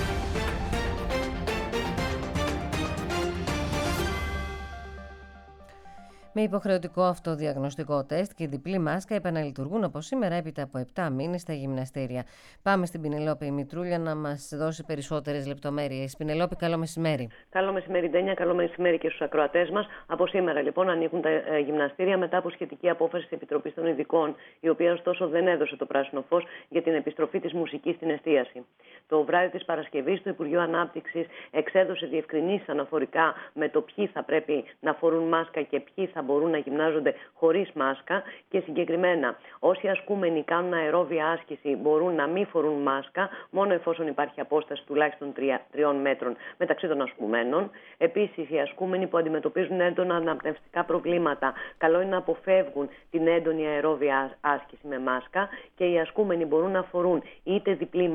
Με υποχρεωτικό αυτοδιαγνωστικό τεστ και διπλή μάσκα επαναλειτουργούν από σήμερα έπειτα από 7 μήνες στα γυμναστήρια. Πάμε στην Πινελόπη Μητρούλια να μας δώσει περισσότερες λεπτομέρειες. Πινελόπη, καλό μεσημέρι. Καλό μεσημέρι, Ντένια. Καλό μεσημέρι και στους ακροατές μας. Από σήμερα, λοιπόν, ανοίγουν τα γυμναστήρια μετά από σχετική απόφαση της Επιτροπής των Ειδικών, η οποία ωστόσο δεν έδωσε το πράσινο φως για την επιστροφή της μουσικής στην εστίαση. Το βράδυ της Παρασκευής, το Υπουργείο Ανάπτυξης εξέδωσε διευκρινήσεις αναφορικά με το ποιοι θα πρέπει να φορούν μάσκα και ποιοι θα μπορούν να γυμνάζονται χωρίς μάσκα, και συγκεκριμένα όσοι ασκούμενοι κάνουν αερόβια άσκηση μπορούν να μην φορούν μάσκα μόνο εφόσον υπάρχει απόσταση τουλάχιστον 3 μέτρων μεταξύ των ασκουμένων. Επίσης, οι ασκούμενοι που αντιμετωπίζουν έντονα αναπνευστικά προβλήματα καλό είναι να αποφεύγουν την έντονη αερόβια άσκηση με μάσκα, και οι ασκούμενοι μπορούν να φορούν είτε διπλή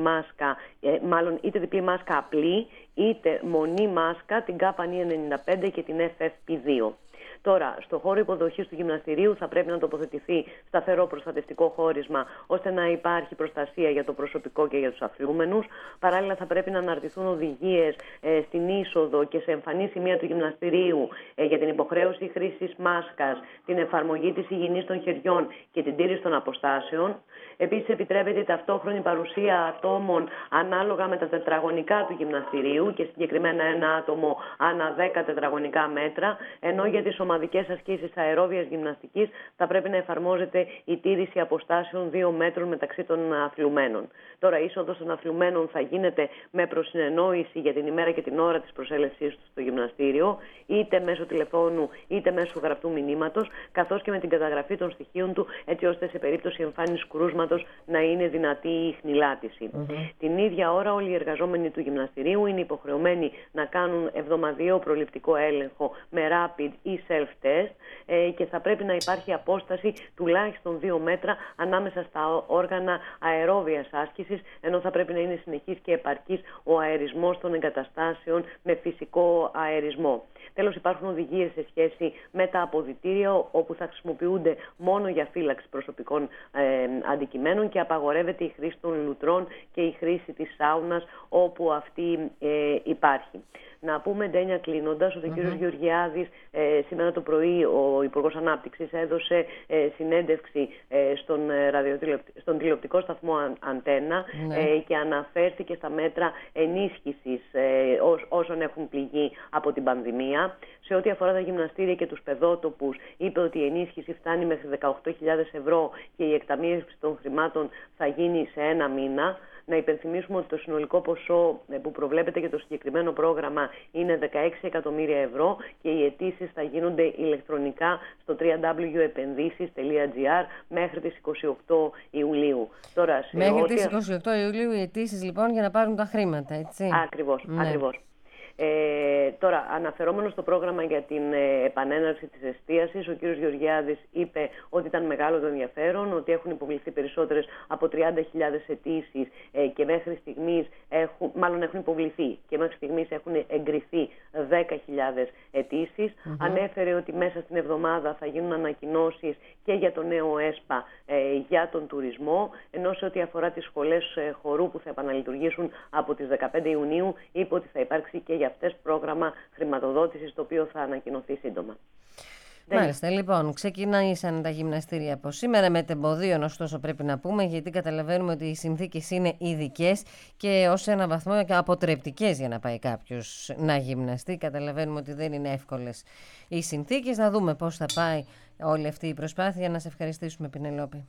μάσκα απλή, είτε μονή μάσκα, την ΚΑΠΑΝΗ 95 και την FFP2. Τώρα, στο χώρο υποδοχής του γυμναστηρίου θα πρέπει να τοποθετηθεί σταθερό προστατευτικό χώρισμα, ώστε να υπάρχει προστασία για το προσωπικό και για τους αθλούμενους. Παράλληλα, θα πρέπει να αναρτηθούν οδηγίες στην είσοδο και σε εμφανή σημεία του γυμναστηρίου για την υποχρέωση χρήσης μάσκας, την εφαρμογή της υγιεινής των χεριών και την τήρηση των αποστάσεων. Επίσης, επιτρέπεται η ταυτόχρονη παρουσία ατόμων ανάλογα με τα τετραγωνικά του γυμναστηρίου, και συγκεκριμένα ένα άτομο ανά 10 τετραγωνικά μέτρα, ενώ για τις ομαδικές ασκήσεις αερόβιας γυμναστικής θα πρέπει να εφαρμόζεται η τήρηση αποστάσεων 2 μέτρων μεταξύ των αθλουμένων. Τώρα, η είσοδος των αθλουμένων θα γίνεται με προσυνεννόηση για την ημέρα και την ώρα της προσέλευσής τους στο γυμναστήριο, είτε μέσω τηλεφώνου είτε μέσω γραπτού μηνύματος, καθώς και με την καταγραφή των στοιχείων του, έτσι ώστε σε περίπτωση εμφάνισης κρούσματος να είναι δυνατή η ιχνηλάτηση. Την ίδια ώρα, όλοι οι εργαζόμενοι του γυμναστηρίου είναι υποχρεωμένοι να κάνουν εβδομαδιαίο προληπτικό έλεγχο με rapid ή self-test, και θα πρέπει να υπάρχει απόσταση τουλάχιστον 2 μέτρα ανάμεσα στα όργανα αερόβιας άσκησης, ενώ θα πρέπει να είναι συνεχής και επαρκής ο αερισμός των εγκαταστάσεων με φυσικό αερισμό. Τέλος, υπάρχουν οδηγίες σε σχέση με τα αποδυτήρια, όπου θα χρησιμοποιούνται μόνο για φύλαξη προσωπικών αντικειμένων, και απαγορεύεται η χρήση των λουτρών και η χρήση της σάουνας όπου αυτή υπάρχει. Να πούμε, Ντένια, κλείνοντας, ότι ο κ. Γεωργιάδης σήμερα το πρωί, ο Υπουργός Ανάπτυξης, έδωσε συνέντευξη στον τηλεοπτικό σταθμό Αντένα και αναφέρθηκε στα μέτρα ενίσχυσης όσων έχουν πληγεί από την πανδημία. Σε ό,τι αφορά τα γυμναστήρια και τους παιδότοπους, είπε ότι η ενίσχυση φτάνει μέχρι 18.000 ευρώ και η εκταμείευση των χρημάτων θα γίνει σε 1 μήνα. Να υπενθυμίσουμε ότι το συνολικό ποσό που προβλέπεται για το συγκεκριμένο πρόγραμμα είναι 16 εκατομμύρια ευρώ και οι αιτήσεις θα γίνονται ηλεκτρονικά στο www.επενδύσεις.gr μέχρι τις 28 Ιουλίου. Τώρα, μέχρι τις 28 Ιουλίου οι αιτήσεις λοιπόν για να πάρουν τα χρήματα, έτσι. Ακριβώς, ακριβώς. Τώρα, αναφερόμενο στο πρόγραμμα για την επανέναρξη της εστίασης, ο κ. Γεωργιάδης είπε ότι ήταν μεγάλο το ενδιαφέρον, ότι έχουν υποβληθεί περισσότερες από 30.000 αιτήσεις και μέχρι στιγμής έχουν υποβληθεί και μέχρι στιγμής έχουν εγκριθεί 10.000 αιτήσεις. Ανέφερε ότι μέσα στην εβδομάδα θα γίνουν ανακοινώσεις και για το νέο ΕΣΠΑ για τον τουρισμό, ενώ σε ό,τι αφορά τις σχολές χορού που θα επαναλειτουργήσουν από τις 15 Ιουνίου, είπε ότι θα υπάρξει και για αυτές πρόγραμμα χρηματοδότησης, το οποίο θα ανακοινωθεί σύντομα. Μάλιστα, λοιπόν, ξεκινήσαν τα γυμναστήρια από σήμερα με τεμποδίων, ωστόσο πρέπει να πούμε, γιατί καταλαβαίνουμε ότι οι συνθήκες είναι ειδικές και ως ένα βαθμό και αποτρεπτικές για να πάει κάποιος να γυμναστεί. Καταλαβαίνουμε ότι δεν είναι εύκολες οι συνθήκες. Να δούμε πώς θα πάει όλη αυτή η προσπάθεια. Να σε ευχαριστήσουμε, Πινελόπη.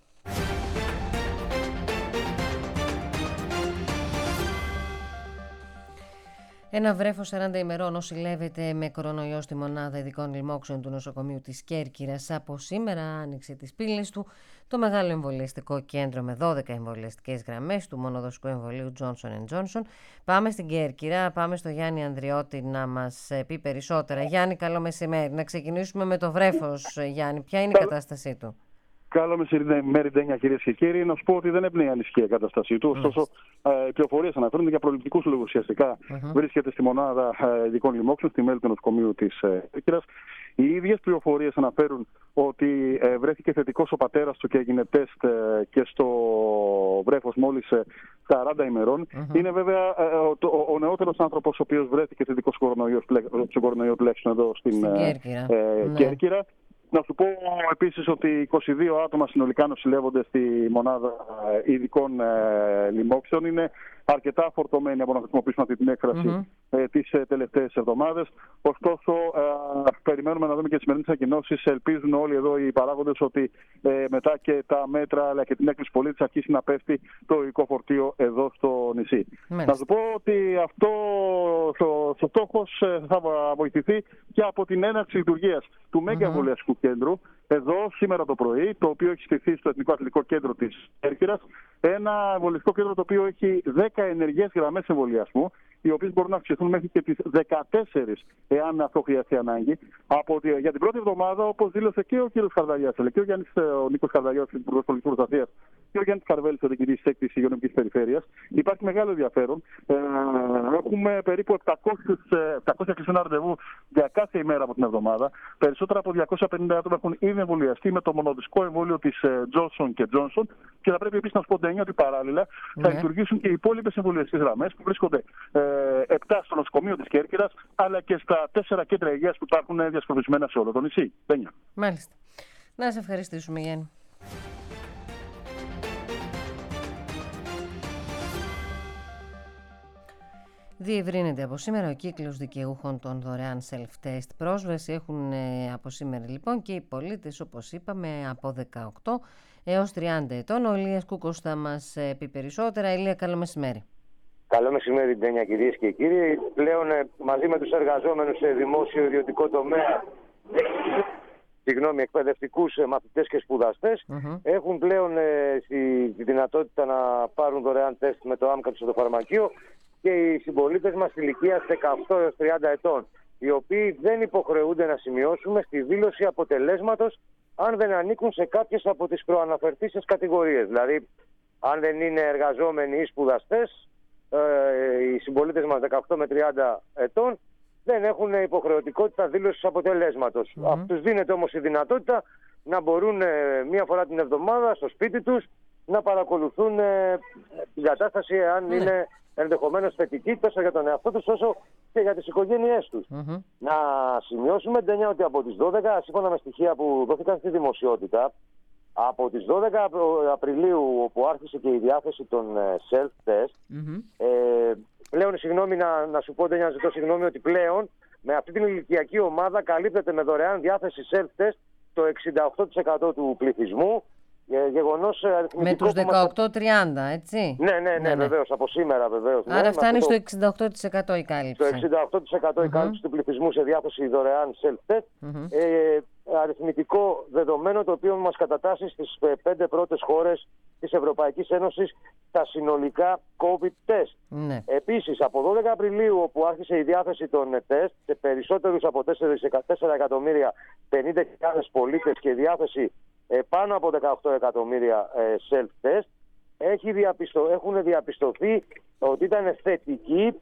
Ένα βρέφος 40 ημερών νοσηλεύεται με κορονοϊό στη μονάδα ειδικών λοιμόξεων του νοσοκομείου της Κέρκυρας. Από σήμερα άνοιξε τις πύλες του το μεγάλο εμβολιαστικό κέντρο με 12 εμβολιαστικές γραμμές του μονοδοσικού εμβολίου Johnson & Johnson. Πάμε στην Κέρκυρα, πάμε στο Γιάννη Ανδριώτη να μας πει περισσότερα. Γιάννη, καλό μεσημέρι. Να ξεκινήσουμε με το βρέφος, Γιάννη. Ποια είναι η κατάστασή του? Καλό μεσημέρι, Ντένια, κυρίες και κύριοι. Να σου πω ότι δεν έπνεε ανησυχία η κατάστασή του. Ωστόσο, οι πληροφορίες αναφέρονται για προληπτικούς λόγους ουσιαστικά. Βρίσκεται στη μονάδα ειδικών λοιμόξεων, στη μέλη του νοσοκομείου της Κέρκυρας. Οι ίδιες πληροφορίες αναφέρουν ότι βρέθηκε θετικός ο πατέρας του και έγινε τεστ και στο βρέφος μόλις 40 ημερών. Είναι βέβαια ο νεότερος άνθρωπος ο οποίος βρέθηκε θετικός κορονοϊό τουλάχιστον εδώ στην Κέρκυρα. Να σου πω επίσης ότι 22 άτομα συνολικά νοσηλεύονται στη μονάδα ειδικών λοιμόξεων. Είναι αρκετά φορτωμένοι, από να χρησιμοποιήσουμε αυτή την έκφραση, τις τελευταίες εβδομάδες. Ωστόσο, περιμένουμε να δούμε και τις σημερινές ανακοινώσεις. Ελπίζουν όλοι εδώ οι παράγοντες ότι μετά και τα μέτρα αλλά και την έκκληση πολίτης αρχίσει να πέφτει το υλικό φορτίο εδώ στο νησί. Να σου πω ότι αυτό ο στόχος θα βοηθηθεί και από την έναρξη λειτουργίας του Μέγα Εμβολιαστικού Κέντρου εδώ σήμερα το πρωί, το οποίο έχει στηθεί στο Εθνικό Αθλητικό Κέντρο της Κέρκυρας. Ένα εμβολιαστικό κέντρο το οποίο έχει 10 ενεργές γραμμές εμβολιασμού, οι οποίες μπορούν να αυξηθούν μέχρι και τις 14, εάν αυτό χρειαστεί ανάγκη. Για την πρώτη εβδομάδα, όπως δήλωσε και ο κ. Καρδαλιάς, αλλά και ο Νίκος Καρδαλιάς, Υπουργός Πολιτικής Προστασίας, και ο Γιάννης Καρβέλης, ο διοικητής της 6ης Υγειονομικής Περιφέρειας, υπάρχει μεγάλο ενδιαφέρον. Έχουμε περίπου 700 κλεισμένα ραντεβού για κάθε ημέρα από την εβδομάδα. Περισσότερα από 250 άτομα έχουν ήδη εμβολιαστεί με το μονοδοσικό εμβόλιο της Johnson & Johnson. Και θα πρέπει επίσης να σου πω, Ντένια, ότι παράλληλα θα λειτουργήσουν και οι υπόλοιπες εμβολιαστικές γραμμές που βρίσκονται 7 στο νοσοκομείο της Κέρκυρας, αλλά και στα 4 κέντρα υγείας που υπάρχουν διασκορπισμένα σε όλο το νησί. Ντένια. Μάλιστα. Να σε ευχαριστήσουμε, Γιάννη. Διευρύνεται από σήμερα ο κύκλος δικαιούχων των δωρεάν self-test. Πρόσβαση έχουν από σήμερα λοιπόν και οι πολίτες, όπως είπαμε, από 18 έως 30 ετών. Ο Ηλίας Κούκος θα μας πει περισσότερα. Ηλία, καλό μεσημέρι. Καλό μεσημέρι, Ντένια, κυρίες και κύριοι. Πλέον μαζί με τους εργαζόμενους σε δημόσιο ιδιωτικό τομέα, εκπαιδευτικούς μαθητές και σπουδαστές, έχουν πλέον τη δυνατότητα να πάρουν δωρεάν τεστ με το άμκαψο στο φαρμακείο και οι συμπολίτες μας ηλικίας 18 έως 30 ετών, οι οποίοι δεν υποχρεούνται να σημειώσουμε στη δήλωση αποτελέσματος αν δεν ανήκουν σε κάποιες από τις προαναφερθήσεις κατηγορίες. Δηλαδή, αν δεν είναι εργαζόμενοι ή σπουδαστές, οι συμπολίτες μας 18 με 30 ετών δεν έχουν υποχρεωτικότητα δήλωσης αποτελέσματος. Αυτούς δίνεται όμως η δυνατότητα να μπορούν μία φορά την εβδομάδα στο σπίτι τους να παρακολουθούν την κατάσταση, αν είναι ενδεχομένως θετική τόσο για τον εαυτό τους όσο και για τις οικογένειές τους. Να σημειώσουμε, Ντένια, ότι από τις 12, σύμφωνα με στοιχεία που δόθηκαν στη δημοσιότητα, από τις 12 Απριλίου, όπου άρχισε και η διάθεση των self-test, πλέον, συγγνώμη να σου πω, Ντένια, ζητώ συγγνώμη, ότι πλέον με αυτή την ηλικιακή ομάδα καλύπτεται με δωρεάν διάθεση self-test το 68% του πληθυσμού. γεγονός αριθμητικό. Με τους 18-30, έτσι. Ναι, βεβαίως, από σήμερα βεβαίως. Άρα φτάνει στο 68% η κάλυψη. Στο 68% η κάλυψη του πληθυσμού σε διάθεση δωρεάν self-test. Αριθμητικό δεδομένο το οποίο μας κατατάσσει στις 5 πρώτες χώρες της Ευρωπαϊκής Ένωσης τα συνολικά COVID τεστ. Επίσης, από 12 Απριλίου, όπου άρχισε η διάθεση των τεστ σε περισσότερους από 4.050.000 πολίτες και διάθεση πάνω από 18 εκατομμύρια self-test, έχουν διαπιστωθεί ότι ήταν θετικοί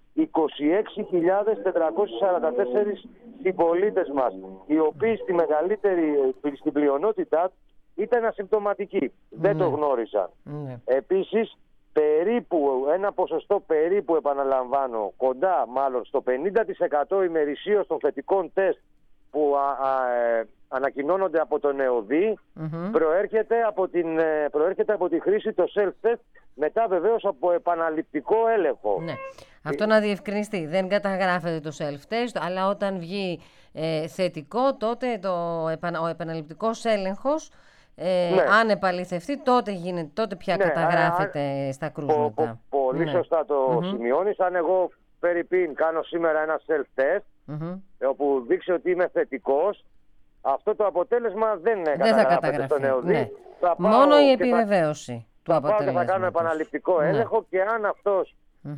26.444 συμπολίτες μας, οι οποίοι στην πλειονότητα ήταν ασυμπτωματικοί. Δεν το γνώρισαν. Επίσης, ένα ποσοστό περίπου, επαναλαμβάνω, κοντά μάλλον στο 50% ημερησίως των θετικών τεστ που ανακοινώνονται από τον ΕΟΔΗ προέρχεται από τη χρήση το self-test, μετά βεβαίως από επαναληπτικό έλεγχο. Αυτό να διευκρινιστεί. Δεν καταγράφεται το self-test, αλλά όταν βγει θετικό, τότε ο επαναληπτικός έλεγχος, αν επαληθευτεί, τότε πια καταγράφεται στα κρούσματα. Πολύ σωστά το σημειώνεις. Αν εγώ κάνω σήμερα ένα self-test, όπου δείξει ότι είμαι θετικός, αυτό το αποτέλεσμα δεν καταγράφεται στον ΕΟΔΗ. Μόνο η επιβεβαίωση του αποτελέσματος. Θα κάνω επαναληπτικό έλεγχο και αν αυτός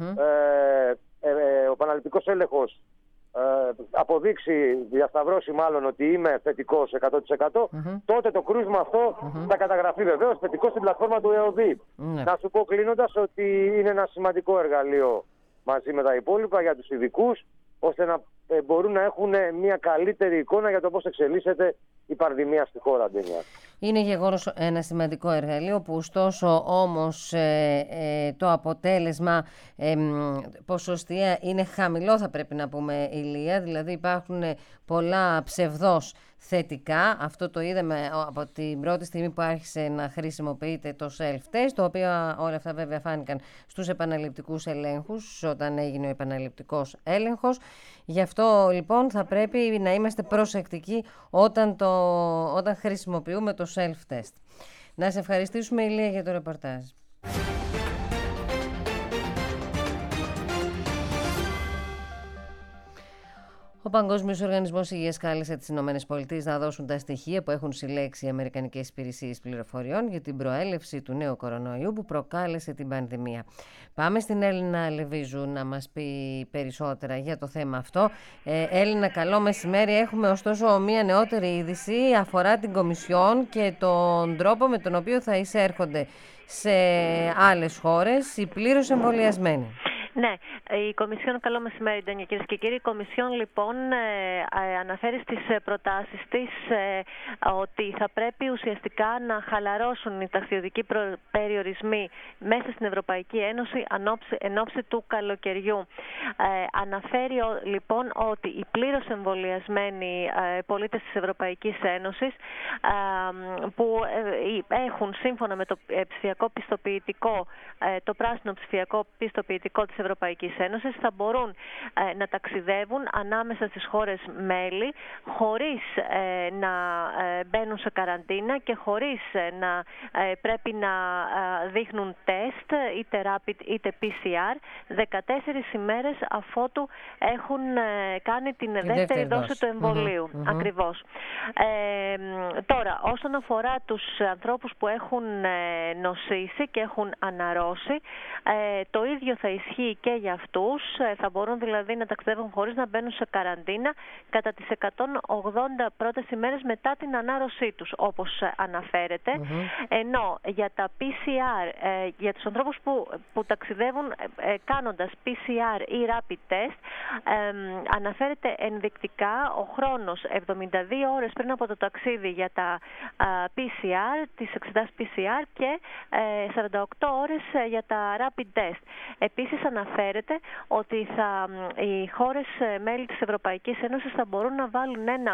ο επαναληπτικός έλεγχος διασταυρώσει μάλλον ότι είμαι θετικός 100%, τότε το κρούσμα αυτό θα καταγραφεί βεβαίως θετικό στην πλατφόρμα του ΕΟΔΗ. Να σου πω κλείνοντας ότι είναι ένα σημαντικό εργαλείο μαζί με τα υπόλοιπα για τους ειδικούς, ώστε να μπορούν να έχουν μια καλύτερη εικόνα για το πώς εξελίσσεται η πανδημία στη χώρα, Αντένια. Είναι γεγονός ένα σημαντικό εργαλείο που ωστόσο όμως το αποτέλεσμα ποσοστιαία είναι χαμηλό, θα πρέπει να πούμε, Ηλία. Δηλαδή υπάρχουν πολλά ψευδώς θετικά. Αυτό το είδαμε από την πρώτη στιγμή που άρχισε να χρησιμοποιείται το self-test, το οποίο όλα αυτά βέβαια φάνηκαν στους επαναληπτικούς ελέγχους όταν έγινε ο επαναληπτικός έλεγχος. Γι' αυτό λοιπόν θα πρέπει να είμαστε προσεκτικοί όταν χρησιμοποιούμε το self-test. Να σε ευχαριστήσουμε, Ηλία, για το ρεπορτάζ. Ο Παγκόσμιος Οργανισμός Υγείας κάλεσε τις ΗΠΑ να δώσουν τα στοιχεία που έχουν συλλέξει οι Αμερικανικές Υπηρεσίες Πληροφοριών για την προέλευση του νέου κορονοϊού που προκάλεσε την πανδημία. Πάμε στην Έλληνα Λεβίζου να μας πει περισσότερα για το θέμα αυτό. Έλληνα, καλό μεσημέρι. Έχουμε ωστόσο μία νεότερη είδηση, αφορά την Κομισιόν και τον τρόπο με τον οποίο θα εισέρχονται σε άλλες χώρες οι πλήρως εμβολιασμένοι. Ναι, η Κομισιόν, καλό μεσημέρι, Ντένια, κυρίες και κύριοι. Η Κομισιόν λοιπόν αναφέρει στις προτάσεις της ότι θα πρέπει ουσιαστικά να χαλαρώσουν οι ταξιδιωτικοί περιορισμοί μέσα στην Ευρωπαϊκή Ένωση εν ώψη του καλοκαιριού. Αναφέρει λοιπόν ότι οι πλήρως εμβολιασμένοι πολίτες της Ευρωπαϊκής Ένωσης που έχουν σύμφωνα με το ψηφιακό πιστοποιητικό, το πράσινο ψηφιακό πιστοποιητικό της Ευρωπαϊκής Ένωσης, θα μπορούν να ταξιδεύουν ανάμεσα στις χώρες μέλη χωρίς να μπαίνουν σε καραντίνα και χωρίς να πρέπει να δείχνουν τεστ, είτε rapid είτε PCR, 14 ημέρες αφότου έχουν κάνει την δεύτερη δόση του εμβολίου. Ακριβώς. Τώρα, όσον αφορά τους ανθρώπους που έχουν νοσήσει και έχουν αναρρώσει, το ίδιο θα ισχύει και για αυτούς. Θα μπορούν δηλαδή να ταξιδεύουν χωρίς να μπαίνουν σε καραντίνα κατά τις 180 πρώτες ημέρες μετά την ανάρρωσή τους, όπως αναφέρεται. Ενώ για τα PCR, για τους ανθρώπους που ταξιδεύουν κάνοντας PCR ή rapid test, αναφέρεται ενδεικτικά ο χρόνος 72 ώρες πριν από το ταξίδι για τα PCR, τις εξετάσεις PCR, και 48 ώρες για τα rapid test. Επίσης αναφέρεται ότι οι χώρες μέλη της Ευρωπαϊκής Ένωσης θα μπορούν να βάλουν ένα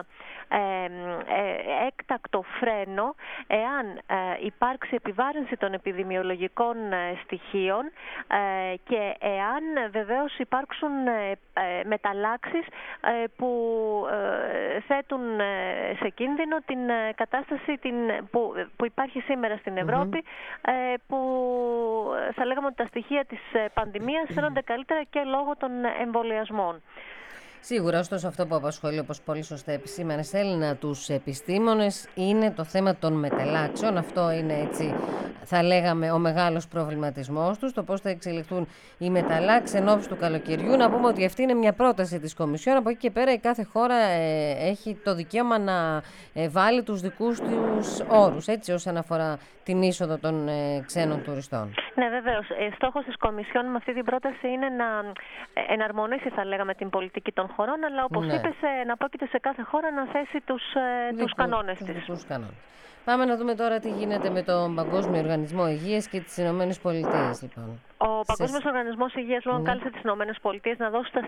έκτακτο φρένο εάν υπάρξει επιβάρυνση των επιδημιολογικών στοιχείων και εάν βεβαίως υπάρξουν μεταλλάξεις που θέτουν σε κίνδυνο την κατάσταση που υπάρχει σήμερα στην Ευρώπη, που θα λέγαμε ότι τα στοιχεία της πανδημίας φαίνονται καλύτερα και λόγω των εμβολιασμών. Σίγουρα, ωστόσο, αυτό που απασχολεί, όπως πολύ σωστά επισήμανες, Έλληνα, τους επιστήμονες, είναι το θέμα των μεταλλάξεων. Αυτό είναι, έτσι, θα λέγαμε, ο μεγάλος προβληματισμός τους. Το πώς θα εξελιχθούν οι μεταλλάξεις εν ώψη του καλοκαιριού. Να πούμε ότι αυτή είναι μια πρόταση της Κομισιόν. Από εκεί και πέρα, η κάθε χώρα έχει το δικαίωμα να βάλει τους δικούς τους όρους, έτσι, όσον αφορά την είσοδο των ξένων τουριστών. Ναι, βεβαίως. Στόχος της Κομισιόν με αυτή την πρόταση είναι να εναρμονίσει, θα λέγαμε, την πολιτική των χωρών, αλλά όπως είπες, να πρόκειται σε κάθε χώρα να θέσει τους κανόνες της. Πάμε να δούμε τώρα τι γίνεται με τον Παγκόσμιο Οργανισμό Υγείας και τις Ηνωμένες Πολιτείες, λοιπόν. Ο Παγκόσμιος Οργανισμός Υγείας κάλεσε τις Ηνωμένες Πολιτείες να δώσει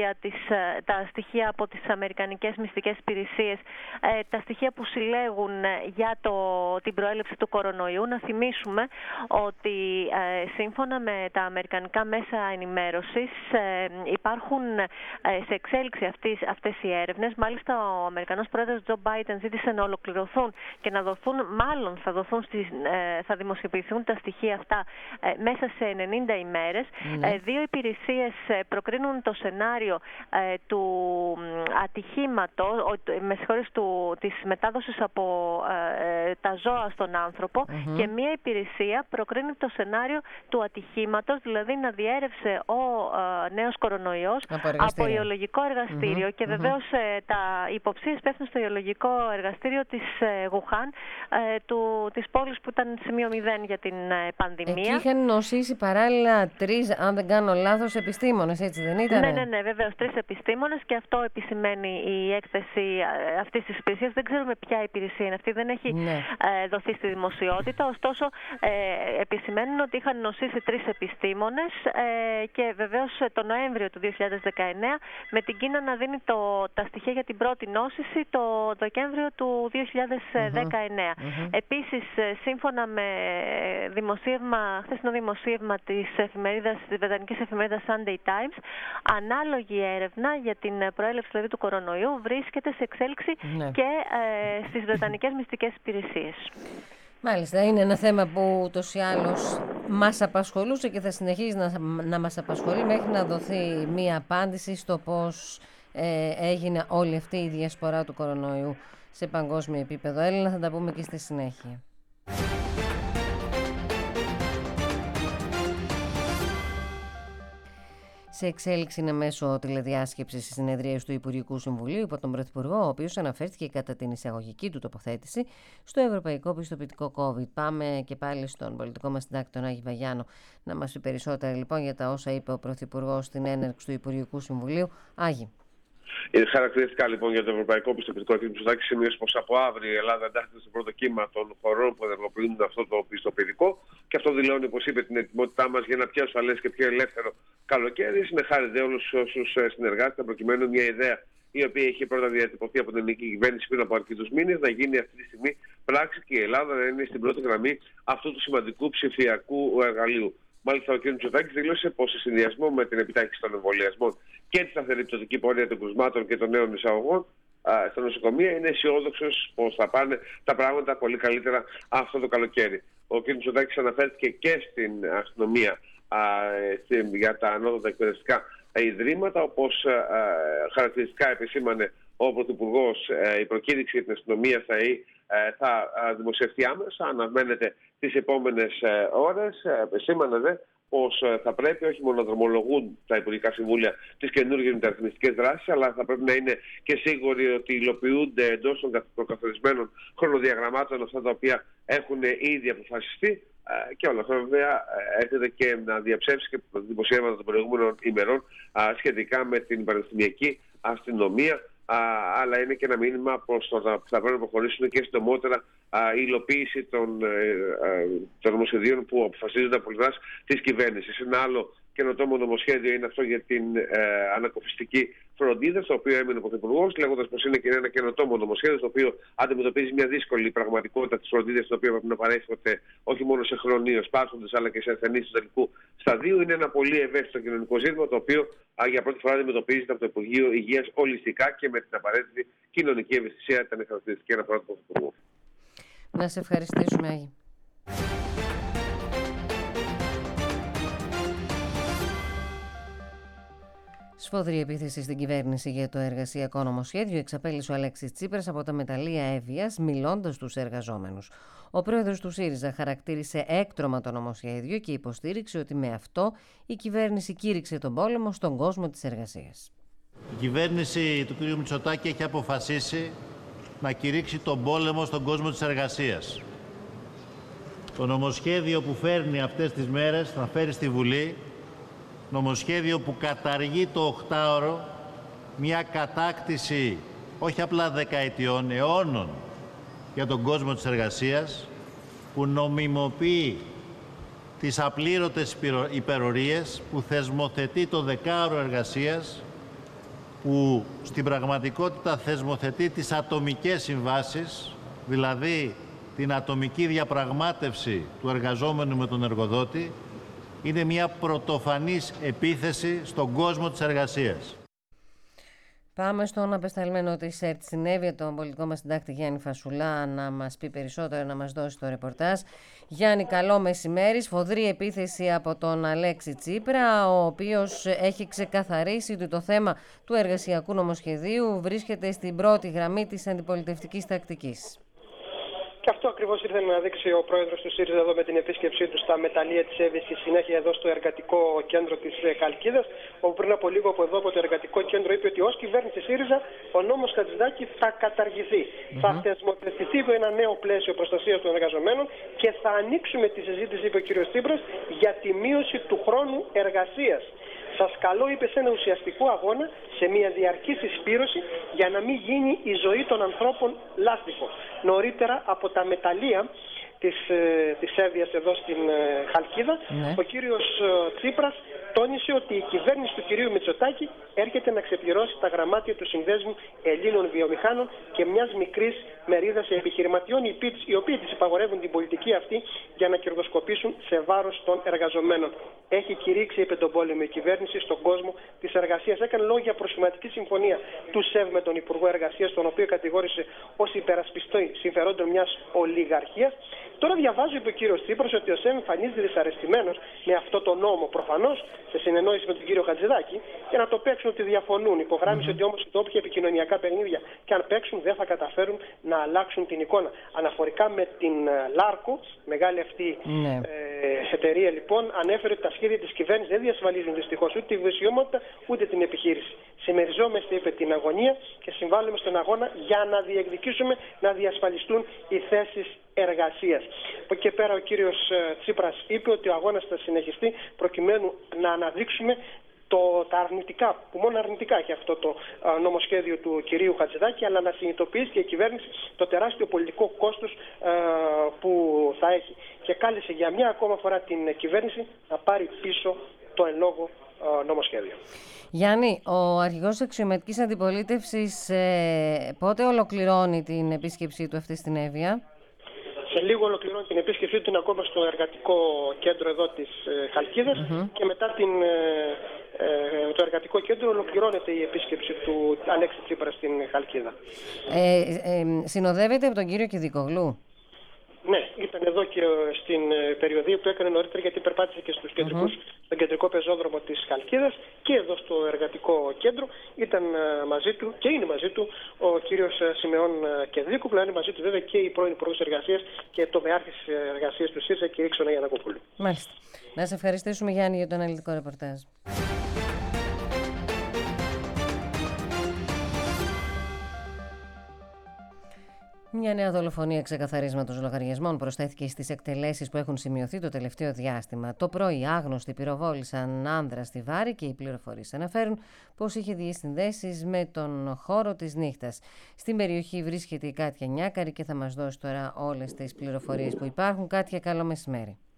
τα στοιχεία από τις αμερικανικές μυστικές υπηρεσίες, τα στοιχεία που συλλέγουν για την προέλευση του κορονοϊού. Να θυμίσουμε ότι σύμφωνα με τα αμερικανικά μέσα ενημέρωσης υπάρχουν σε εξέλιξη αυτές οι έρευνες. Μάλιστα, ο Αμερικανός πρόεδρος Τζο Μπάιντεν ζήτησε να ολοκληρωθούν και να δοθούν, μάλλον θα δημοσιοποιηθούν τα στοιχεία αυτά μέσα σε 90 ημέρες. Δύο υπηρεσίες προκρίνουν το σενάριο του ατυχήματος, της μετάδοσης από τα ζώα στον άνθρωπο, και μία υπηρεσία προκρίνει το σενάριο του ατυχήματος, δηλαδή να διέρευσε ο νέος κορονοϊός από ιολογικό εργαστήριο. Και βεβαίως τα υποψίες πέφτουν στο ιολογικό εργαστήριο της Γουχάν, της πόλης που ήταν σημείο 0 για την πανδημία. Εκεί είχαν νοσήσει παράλληλα 3, αν δεν κάνω λάθος, επιστήμονες, έτσι δεν ήταν? Ναι, βεβαίως, 3 επιστήμονες, και αυτό επισημαίνει η έκθεση αυτής της υπηρεσίας. Δεν ξέρουμε ποια υπηρεσία είναι αυτή, δεν έχει δοθεί στη δημοσιότητα. Ωστόσο, επισημαίνουν ότι είχαν νοσήσει 3 επιστήμονες και βεβαίως το Νοέμβριο του 2019, με την Κίνα να δίνει τα στοιχεία για την πρώτη νόσηση το Δεκέμβριο του 2019. Επίσης, σύμφωνα με χθεσινό δημοσίευμα της βρετανικής εφημερίδας Sunday Times, ανάλογη έρευνα για την προέλευση δηλαδή του κορονοϊού βρίσκεται σε εξέλιξη και στις βρετανικές μυστικές υπηρεσίες. Μάλιστα, είναι ένα θέμα που ούτως ή άλλως μας απασχολούσε και θα συνεχίσει να μας απασχολεί μέχρι να δοθεί μία απάντηση στο πώς έγινε όλη αυτή η διασπορά του κορονοϊού σε παγκόσμιο επίπεδο. Έλληνα, θα τα πούμε και στη συνέχεια. Σε εξέλιξη είναι μέσω τηλεδιάσκεψης στις συνεδρίες του Υπουργικού Συμβουλίου υπό τον Πρωθυπουργό, ο οποίος αναφέρθηκε κατά την εισαγωγική του τοποθέτηση στο Ευρωπαϊκό Πιστοποιητικό COVID. Πάμε και πάλι στον πολιτικό μας συντάκτη, τον Άγη Βαγιάνο, να μας πει περισσότερα λοιπόν για τα όσα είπε ο Πρωθυπουργός στην έναρξη του Υπουργικού Συμβουλίου. Άγη. Είναι χαρακτηριστικά λοιπόν για το Ευρωπαϊκό Πιστοποιητικό, κ. Μητσοτάκη, σημείωσε πως από αύριο η Ελλάδα εντάσσεται στο πρώτο κύμα των χωρών που ενεργοποιούν αυτό το πιστοποιητικό, και αυτό δηλώνει, όπως είπε, την ετοιμότητά μας για ένα πιο ασφαλές και πιο ελεύθερο καλοκαίρι. Συνεχάρεται όλους όσους συνεργάστηκαν προκειμένου μια ιδέα η οποία είχε πρώτα διατυπωθεί από την ελληνική κυβέρνηση πριν από αρκετούς μήνες να γίνει αυτή τη στιγμή πράξη και η Ελλάδα να είναι στην πρώτη γραμμή αυτού του σημαντικού ψηφιακού εργαλείου. Μάλιστα, ο κ. Μητσοτάκης δήλωσε πως σε συνδυασμό με την επιτάχυνση των εμβολιασμών και τη σταθερή πτωτική πορεία των κρουσμάτων και των νέων εισαγωγών στα νοσοκομεία, είναι αισιόδοξος πως θα πάνε τα πράγματα πολύ καλύτερα αυτό το καλοκαίρι. Ο κ. Μητσοτάκης αναφέρθηκε και στην αστυνομία για τα ανώτατα εκπαιδευτικά ιδρύματα, όπως χαρακτηριστικά επισήμανε ο Πρωθυπουργός. Η προκήρυξη για την αστυνομία θα δημοσιευτεί άμεσα, αναμένεται τις επόμενες ώρες. Επισήμανε δε πως θα πρέπει όχι μόνο να δρομολογούν τα Υπουργικά Συμβούλια τις καινούργιες μεταρρυθμιστικές δράσεις, αλλά θα πρέπει να είναι και σίγουροι ότι υλοποιούνται εντός των προκαθορισμένων χρονοδιαγραμμάτων αυτά τα οποία έχουν ήδη αποφασιστεί. Και όλα αυτά βέβαια έρχεται και να διαψεύσει και δημοσιεύματα των προηγούμενων ημερών σχετικά με την πανεπιστημιακή αστυνομία, αλλά είναι και ένα μήνυμα πως θα πρέπει να προχωρήσουν και συντομότερα η υλοποίηση των νομοσχεδίων που αποφασίζονται από πλευράς της κυβέρνησης. Ένα άλλο καινοτόμο νομοσχέδιο είναι αυτό για την ανακοφιστική φροντίδα, στο οποίο έμεινε ο Πρωθυπουργός, λέγοντας πως είναι και ένα καινοτόμο νομοσχέδιο, στο οποίο αντιμετωπίζει μια δύσκολη πραγματικότητα της φροντίδας, την οποία πρέπει να παρέχεται όχι μόνο σε χρονίως πάσχοντες, αλλά και σε ασθενείς του τελικού σταδίου. Είναι ένα πολύ ευαίσθητο κοινωνικό ζήτημα, το οποίο για πρώτη φορά αντιμετωπίζεται από το Υπουργείο Υγείας ολιστικά και με την απαραίτητη κοινωνική ευαισθησία. Ήταν χαρακτηριστική αναφορά του Πρωθυπουργού. Να σε ευχαριστήσουμε, Άγη. Σφοδρή επίθεση στην κυβέρνηση για το εργασιακό νομοσχέδιο εξαπέλυσε ο Αλέξης Τσίπρας από τα μεταλλεία Εύβοιας, μιλώντας στους εργαζόμενους. Ο πρόεδρος του ΣΥΡΙΖΑ χαρακτήρισε έκτρωμα το νομοσχέδιο και υποστήριξε ότι με αυτό η κυβέρνηση κήρυξε τον πόλεμο στον κόσμο της εργασίας. Η κυβέρνηση του κ. Μητσοτάκη έχει αποφασίσει να κηρύξει τον πόλεμο στον κόσμο της εργασίας. Το νομοσχέδιο που φέρνει αυτές τις μέρες, θα φέρει στη Βουλή, νομοσχέδιο που καταργεί το 8ωρο, μια κατάκτηση όχι απλά δεκαετιών, αιώνων για τον κόσμο της εργασίας, που νομιμοποιεί τις απλήρωτες υπερορίες, που θεσμοθετεί το 10ωρο εργασίας, που στην πραγματικότητα θεσμοθετεί τις ατομικές συμβάσεις, δηλαδή την ατομική διαπραγμάτευση του εργαζόμενου με τον εργοδότη. Είναι μια πρωτοφανής επίθεση στον κόσμο της εργασίας. Πάμε στον απεσταλμένο της ΕΡΤ στην Εύβοια, τον πολιτικό μας συντάκτη Γιάννη Φασουλά, να μας πει περισσότερο, να μας δώσει το ρεπορτάζ. Γιάννη, καλό μεσημέρι. Σφοδρή επίθεση από τον Αλέξη Τσίπρα, ο οποίος έχει ξεκαθαρίσει ότι το θέμα του εργασιακού νομοσχεδίου βρίσκεται στην πρώτη γραμμή της αντιπολιτευτικής τακτικής. Και αυτό ακριβώς ήρθε να δείξει ο πρόεδρος του ΣΥΡΙΖΑ εδώ με την επίσκεψή του στα μεταλλεία της Εύβοιας και συνέχεια εδώ στο εργατικό κέντρο της Χαλκίδας, όπου πριν από λίγο από το εργατικό κέντρο είπε ότι ως κυβέρνηση ΣΥΡΙΖΑ ο νόμος Χατζηδάκη θα καταργηθεί. Θα θεσμοθετηθεί ένα νέο πλαίσιο προστασίας των εργαζομένων και θα ανοίξουμε τη συζήτηση, είπε ο κ. Τσίπρας, για τη μείωση του χρόνου εργασίας. Σας καλώ, είπε, σε ένα ουσιαστικό αγώνα, σε μια διαρκή συσπήρωση για να μην γίνει η ζωή των ανθρώπων λάστιχο. Νωρίτερα από τα μεταλλεία της Εύβοιας εδώ στην Χαλκίδα, ο κύριος Τσίπρας τόνισε ότι η κυβέρνηση του κυρίου Μητσοτάκη έρχεται να ξεπληρώσει τα γραμμάτια του Συνδέσμου Ελλήνων Βιομηχάνων και μιας μικρής μερίδας επιχειρηματιών, οι οποίοι της υπαγορεύουν την πολιτική αυτή για να κερδοσκοπήσουν σε βάρος των εργαζομένων. Έχει κηρύξει, είπε, τον πόλεμο η κυβέρνηση στον κόσμο της εργασίας. Έκανε λόγο για προσχηματική συμφωνία του ΣΕΒ με τον Υπουργό Εργασίας, τον οποίο κατηγόρησε ως υπερασπιστή συμφερόντων μιας ολιγαρχίας. Τώρα διαβάζω, είπε ο κύριος Τσίπρας, ότι ο ΣΕΒ εμφανίζεται δυσαρεστημένος με αυτό το νόμο. Προφανώς σε συνεννόηση με τον κύριο Χατζηδάκη, για να το παίξουν ότι διαφωνούν. Υπογράμμισε ότι όμως τα όποια επικοινωνιακά παιχνίδια και αν παίξουν δεν θα καταφέρουν να αλλάξουν την εικόνα. Αναφορικά με την Λάρκο, μεγάλη αυτή εταιρεία, λοιπόν, ανέφερε ότι τα σχέδια της κυβέρνησης δεν διασφαλίζουν δυστυχώς ούτε τη βιωσιμότητα ούτε την επιχείρηση. Συμμεριζόμαστε, είπε, την αγωνία και συμβάλλουμε στον αγώνα για να διεκδικήσουμε να διασφαλιστούν οι θέσεις εργασίας. Από εκεί και πέρα ο κύριος Τσίπρας είπε ότι ο αγώνας θα συνεχιστεί προκειμένου να αναδείξουμε τα αρνητικά, που μόνο αρνητικά έχει αυτό το νομοσχέδιο του κυρίου Χατζηδάκη, αλλά να συνειδητοποιήσει και η κυβέρνηση το τεράστιο πολιτικό κόστος που θα έχει. Και κάλεσε για μια ακόμα φορά την κυβέρνηση να πάρει πίσω το εν λόγω νομοσχέδιο. Γιάννη, ο αρχηγός αξιωματικής αντιπολίτευσης πότε ολοκληρώνει την επίσκεψή του αυτή στην Εύβοια? Σε λίγο ολοκληρώνει την επίσκεψή του, είναι ακόμα στο εργατικό κέντρο εδώ της Χαλκίδας και μετά το εργατικό κέντρο ολοκληρώνεται η επίσκεψη του Αλέξη Τσίπρα στην Χαλκίδα. Συνοδεύεται από τον κύριο Κηδικογλού. Ναι, ήταν εδώ και στην περιοδία που έκανε νωρίτερα, γιατί περπάτησε και στους στον κεντρικό πεζόδρομο της Χαλκίδας και εδώ στο εργατικό κέντρο. Ήταν μαζί του και είναι μαζί του ο κύριος Σιμεών Κεδίκου, που είναι μαζί του βέβαια και η πρώην Υπουργός Εργασίας και το Μεάρχης Εργασίας του ΣΥΡΙΖΑ, Κηρύξωνα Γιαννακοπούλου. Μάλιστα. Να σε ευχαριστήσουμε, Γιάννη, για το αναλυτικό ρεπορτάζ. Μια νέα δολοφονία ξεκαθαρίσματος λογαριασμών προσθέθηκε στις εκτελέσεις που έχουν σημειωθεί το τελευταίο διάστημα. Το πρωί άγνωστοι πυροβόλησαν άνδρα στη Βάρη και οι πληροφορίες αναφέρουν πως είχε διασυνδέσεις με τον χώρο της νύχτας. Στην περιοχή βρίσκεται η Κάτια Νιάκαρη και θα μας δώσει τώρα όλες τις πληροφορίες που υπάρχουν. Κάτια, καλό μεσημέρι.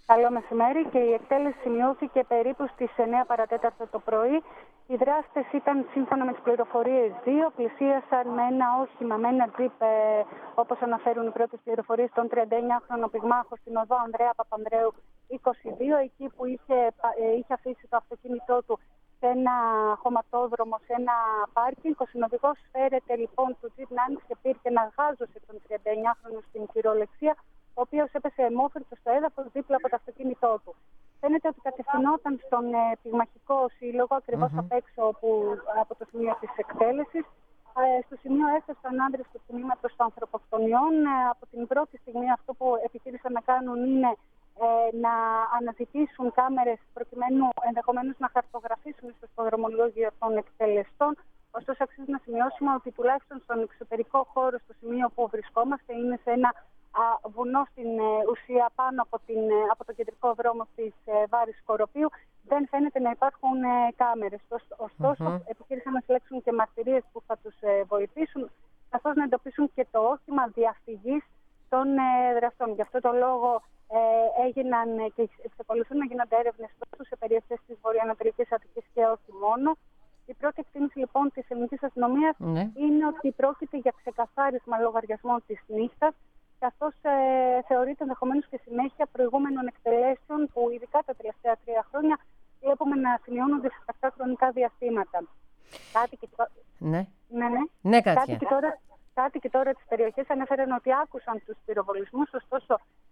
Καλό μεσημέρι. Και η εκτέλεση σημειώθηκε περίπου στις 9 παρατέταρτο το πρωί. Οι δράστες ήταν, σύμφωνα με τις πληροφορίες, 2. Πλησίασαν με ένα όχημα, με ένα τζιπ, όπως αναφέρουν οι πρώτες πληροφορίες, τον 39χρονο πυγμάχο στην οδό Ανδρέα Παπανδρέου 22, εκεί που είχε αφήσει το αυτοκίνητό του σε ένα χωματόδρομο, σε ένα πάρκινγκ. Ο συνοδηγός φέρεται λοιπόν του τζιπ να άνοιξε πύρ και να γάζωσε τον 39χρονο στην χειρολεξία, ο οποίος έπεσε αιμόφυρτος στο έδαφος δίπλα από το αυτοκίνητό του. Φαίνεται ότι κατευθυνόταν στον πυγμαχικό σύλλογο, ακριβώς απ' έξω από το σημείο της εκτέλεσης. Στο σημείο έφτασαν άντρες του τμήματος των ανθρωποκτονιών. Από την πρώτη στιγμή αυτό που επιχείρησαν να κάνουν είναι να αναζητήσουν κάμερες προκειμένου ενδεχομένως να χαρτογραφήσουν στο δρομολόγιο των εκτελεστών. Ωστόσο, αξίζει να σημειώσουμε ότι τουλάχιστον στον εξωτερικό χώρο, στο σημείο που βρισκόμαστε, είναι σε ένα βουνό στην ουσία πάνω από το κεντρικό δρόμο της Βάρης Σκοροπίου. Δεν φαίνεται να υπάρχουν κάμερες. Ωστόσο, επιχείρησαν να συλλέξουν και μαρτυρίες που θα τους βοηθήσουν, καθώς να εντοπίσουν και το όχημα διαφυγής των δραστών. Γι' αυτό το λόγο έγιναν και εξακολουθούν να γίνονται έρευνες τόσο σε περιοχές της βορειοανατολικής Αττικής και όχι μόνο. Η πρώτη εκτίμηση λοιπόν της ελληνικής αστυνομίας είναι ότι πρόκειται για ξεκαθάρισμα λογαριασμών της νύχτας, καθώς θεωρείται ενδεχομένως και συνέχεια προηγούμενων εκτελέσεων που ειδικά τα τελευταία 3 χρόνια βλέπουμε να σημειώνονται σε τακτά χρονικά διαστήματα. Κάτοικοι τώρα τις περιοχές ανέφεραν ότι άκουσαν τους πυροβολισμούς, ωστόσο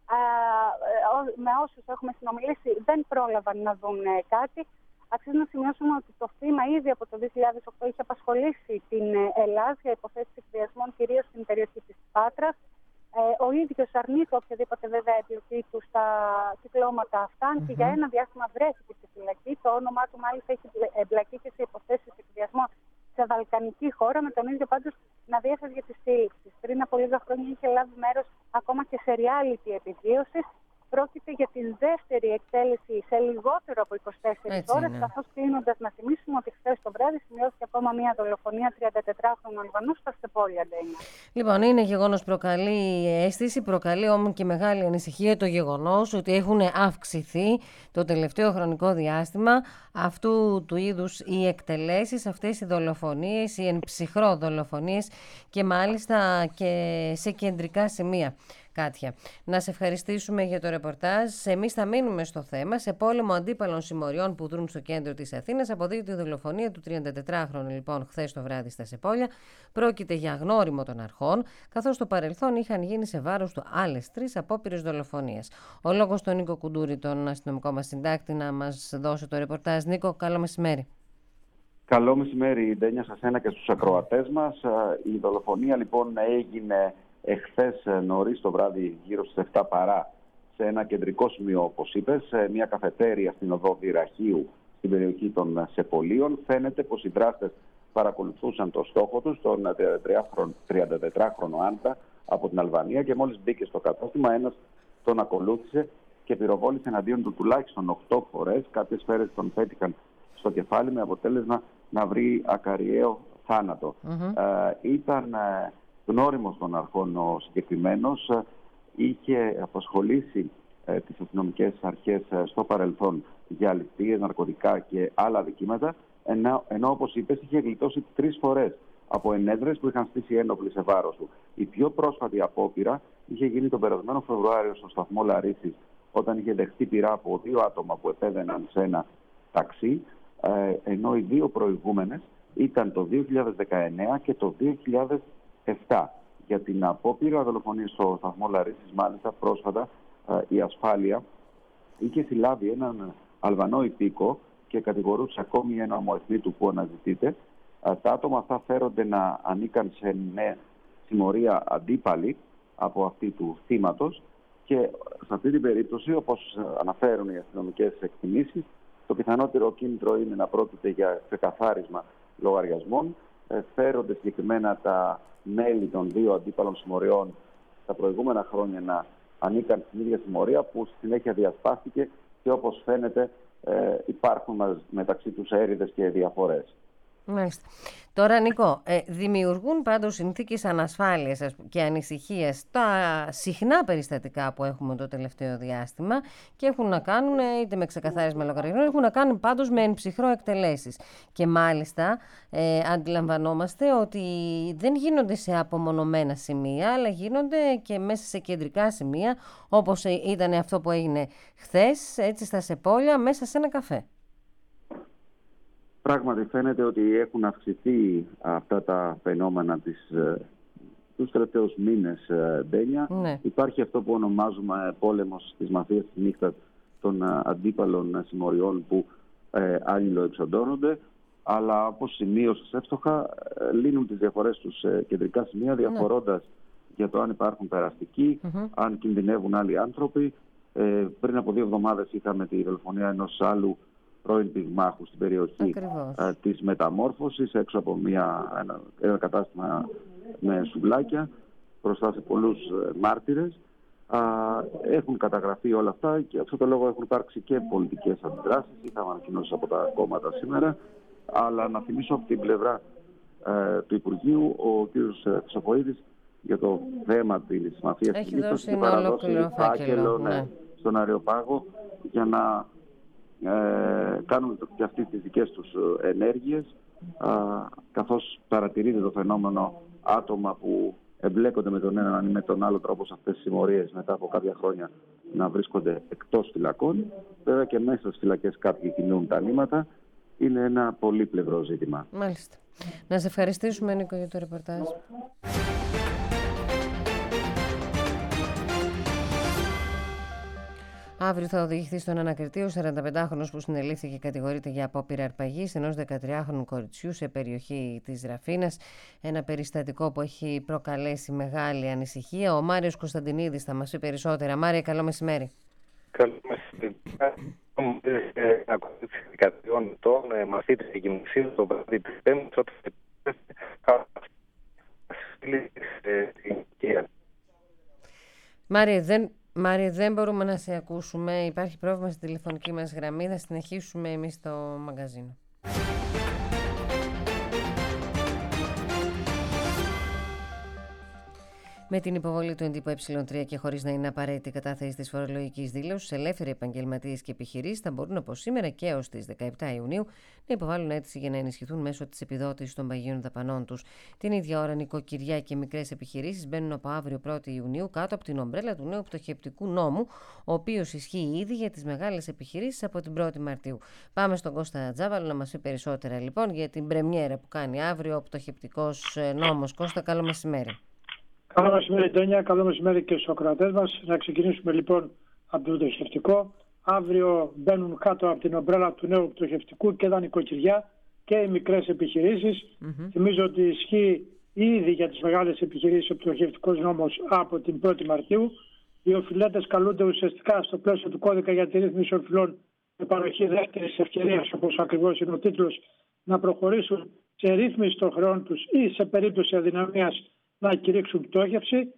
με όσους έχουμε συνομιλήσει δεν πρόλαβαν να δουν κάτι. Αξίζει να σημειώσουμε ότι το θύμα ήδη από το 2008 είχε απασχολήσει την Ελλάδα για υποθέσεις εκβιασμών, κυρίως στην περιοχή της Πάτρας. Ο ίδιος αρνείται οποιαδήποτε βέβαια εμπλοκή του στα κυκλώματα αυτά και για ένα διάστημα βρέθηκε στη φυλακή. Το όνομά του μάλιστα έχει εμπλακεί και σε υποθέσεις εκβιασμών σε βαλκανική χώρα, με τον ίδιο πάντως να διέφευγε τις σύλληψεις. Πριν από λίγα χρόνια είχε λάβει μέρος ακόμα και σε reality επιβίωσης. Πρόκειται για την δεύτερη εκτέλεση σε λιγότερο από 24 ώρες, καθώς κλείνοντας να θυμίσουμε ότι χθες το βράδυ σημειώθηκε ακόμα μία δολοφονία 34χρονου Αλβανού στα Στεπόλια. Λοιπόν, είναι γεγονός, προκαλεί αίσθηση, προκαλεί όμως και μεγάλη ανησυχία το γεγονός ότι έχουν αυξηθεί το τελευταίο χρονικό διάστημα αυτού του είδους οι εκτελέσεις, αυτές οι δολοφονίες, οι εν ψυχρό δολοφονίες και μάλιστα και σε κεντρικά σημεία. Κάτια, να σε ευχαριστήσουμε για το ρεπορτάζ. Εμείς θα μείνουμε στο θέμα. Σε πόλεμο αντίπαλων συμμοριών που δρούν στο κέντρο της Αθήνας αποδείχεται η δολοφονία του 34χρονου λοιπόν χθες το βράδυ στα Σεπόλια. Πρόκειται για γνώριμο των αρχών, καθώς στο παρελθόν είχαν γίνει σε βάρος του άλλες 3 απόπειρες δολοφονίας. Ο λόγος στον Νίκο Κουντούρη, τον αστυνομικό μας συντάκτη, να μας δώσει το ρεπορτάζ. Νίκο, καλό μεσημέρι. Καλό μεσημέρι, Ντένια, σε εσένα και στους ακροατές μας. Η δολοφονία λοιπόν έγινε εχθές νωρίς το βράδυ, γύρω στις 7 παρά, σε ένα κεντρικό σημείο, όπως είπες, σε μια καφετέρια στην οδό Δυραχείου, στην περιοχή των Σεπολίων. Φαίνεται πως οι δράστες παρακολουθούσαν το στόχο τους, τον 34χρονο άντρα από την Αλβανία, και μόλις μπήκε στο κατάστημα, ένας τον ακολούθησε και πυροβόλησε εναντίον του τουλάχιστον 8 φορές. Κάποιες σφαίρες τον πέτυχαν στο κεφάλι με αποτέλεσμα να βρει ακαριαίο θάνατο. Ήταν γνώριμος των αρχών ο συγκεκριμένος, είχε απασχολήσει τις αστυνομικές αρχές στο παρελθόν για ληστείες, ναρκωτικά και άλλα δικήματα, ενώ όπως είπες είχε γλιτώσει 3 φορές από ενέδρες που είχαν στήσει ένοπλοι σε βάρος του. Η πιο πρόσφατη απόπειρα είχε γίνει τον περασμένο Φεβρουάριο στο σταθμό Λαρίσης, όταν είχε δεχτεί πυρά από 2 άτομα που επέβαιναν σε ένα ταξί, ενώ οι 2 προηγούμενες ήταν το 2019 και το 2007. Για την απόπειρα δολοφονίας στο σταθμό Λαρίσης, μάλιστα πρόσφατα η ασφάλεια είχε συλλάβει έναν Αλβανό υπήκο και κατηγορούσε ακόμη ένα ομοεθνή του που αναζητείται. Τα άτομα αυτά φέρονται να ανήκαν σε νέα συμμορία αντίπαλη από αυτή του θύματος, και σε αυτή την περίπτωση, όπως αναφέρουν οι αστυνομικές εκτιμήσεις, το πιθανότερο κίνητρο είναι να πρόκειται για ξεκαθάρισμα λογαριασμών. Φέρονται συγκεκριμένα τα μέλη των 2 αντίπαλων συμμοριών τα προηγούμενα χρόνια να ανήκαν στην ίδια συμμορία, που στη συνέχεια διασπάστηκε και όπως φαίνεται υπάρχουν μεταξύ τους έρηδες και διαφορές. Μάλιστα. Τώρα, Νικό, δημιουργούν πάντως συνθήκες ανασφάλειας και ανησυχίας τα συχνά περιστατικά που έχουμε το τελευταίο διάστημα και έχουν να κάνουν είτε με ξεκαθάρισμα λογαριασμών, έχουν να κάνουν πάντως με ενψυχρό εκτελέσεις. Και μάλιστα αντιλαμβανόμαστε ότι δεν γίνονται σε απομονωμένα σημεία, αλλά γίνονται και μέσα σε κεντρικά σημεία, όπως ήταν αυτό που έγινε χθες, έτσι στα Σεπόλια, μέσα σε ένα καφέ. Πράγματι φαίνεται ότι έχουν αυξηθεί αυτά τα φαινόμενα τους τελευταίους μήνες, Ντένια. Ναι. Υπάρχει αυτό που ονομάζουμε πόλεμος της μαφίας της νύχτας των αντίπαλων συμμοριών που αλληλοεξοντώνονται, αλλά όπως σημείωσες εύστοχα, λύνουν τις διαφορές τους σε κεντρικά σημεία, διαφορώντας για το αν υπάρχουν περαστικοί, αν κινδυνεύουν άλλοι άνθρωποι. Πριν από 2 εβδομάδες είχαμε τη δολοφονία ενός άλλου πρώην πυγμάχου στην περιοχή της Μεταμόρφωσης, έξω από ένα κατάστημα με σουβλάκια, μπροστά σε πολλούς μάρτυρες. Έχουν καταγραφεί όλα αυτά και αυτό το λόγο έχουν υπάρξει και πολιτικές αντιδράσεις. Είχαμε ανακοινώσεις από τα κόμματα σήμερα, αλλά να θυμίσω από την πλευρά του Υπουργείου, ο κ. Χρυσοχοΐδης για το θέμα της μαφίας της νύχτας και παραδώσει φάκελο στον Αριοπάγο για να κάνουν και αυτές τις δικές τους ενέργειες, καθώς παρατηρείται το φαινόμενο άτομα που εμπλέκονται με τον έναν ή με τον άλλο τρόπο σε αυτές τις συμμορίες μετά από κάποια χρόνια να βρίσκονται εκτός φυλακών. Βέβαια και μέσα στις φυλακές κάποιοι κινούν τα νήματα. Είναι ένα πολύπλευρο ζήτημα. Μάλιστα. Να σε ευχαριστήσουμε, Νίκο, για το ρεπορτάζ. Αύριο θα οδηγηθεί στον ανακριτή ο 45χρονος που συνελήφθηκε και κατηγορείται για απόπειρα αρπαγής ενός 13χρονου κοριτσιού σε περιοχή της Ραφίνας. Ένα περιστατικό που έχει προκαλέσει μεγάλη ανησυχία. Ο Μάριος Κωνσταντινίδης θα μας πει περισσότερα. Μάρια, καλό μεσημέρι. Καλό μεσημέρι. Ακολούθησε 13 ετών, μαθήτρια γυμνασίου, το βράδυ της Πέμπτης, όταν Μάρια, δεν μπορούμε να σε ακούσουμε. Υπάρχει πρόβλημα στη τηλεφωνική μας γραμμή. Θα συνεχίσουμε εμείς στο μαγκαζίνο. Με την υποβολή του εντύπου Ε3 και χωρίς να είναι απαραίτητη κατάθεση της φορολογικής δήλωσης, ελεύθεροι επαγγελματίες και επιχειρήσεις θα μπορούν από σήμερα και έως τις 17 Ιουνίου να υποβάλουν αίτηση για να ενισχυθούν μέσω της επιδότησης των παγίων δαπανών τους. Την ίδια ώρα, νοικοκυριά και μικρές επιχειρήσεις μπαίνουν από αύριο 1η Ιουνίου κάτω από την ομπρέλα του νέου πτωχευτικού νόμου, ο οποίος ισχύει ήδη για τις μεγάλες επιχειρήσεις από την 1η Μαρτίου. Πάμε στον Κώστα Τζάβαλο να μας πει περισσότερα λοιπόν για την πρεμιέρα που κάνει αύριο ο πτωχευτικός νόμος. Κώστα, καλό μεσημέρι. Καλό μεσημέρι, Ντένια. Καλό μεσημέρι και στους ακροατές μας. Να ξεκινήσουμε λοιπόν από το πτωχευτικό. Αύριο μπαίνουν κάτω από την ομπρέλα του νέου πτωχευτικού και τα νοικοκυριά και οι μικρές επιχειρήσεις. Θυμίζω ότι ισχύει ήδη για τις μεγάλες επιχειρήσεις ο πτωχευτικός νόμος από την 1η Μαρτίου. Οι οφειλέτες καλούνται ουσιαστικά στο πλαίσιο του κώδικα για τη ρύθμιση οφειλών με παροχή δεύτερης ευκαιρίας, όπως ακριβώς είναι ο τίτλος, να προχωρήσουν σε ρύθμιση των χρεών τους ή σε περίπτωση αδυναμίας να κηρύξουν πτώχευση.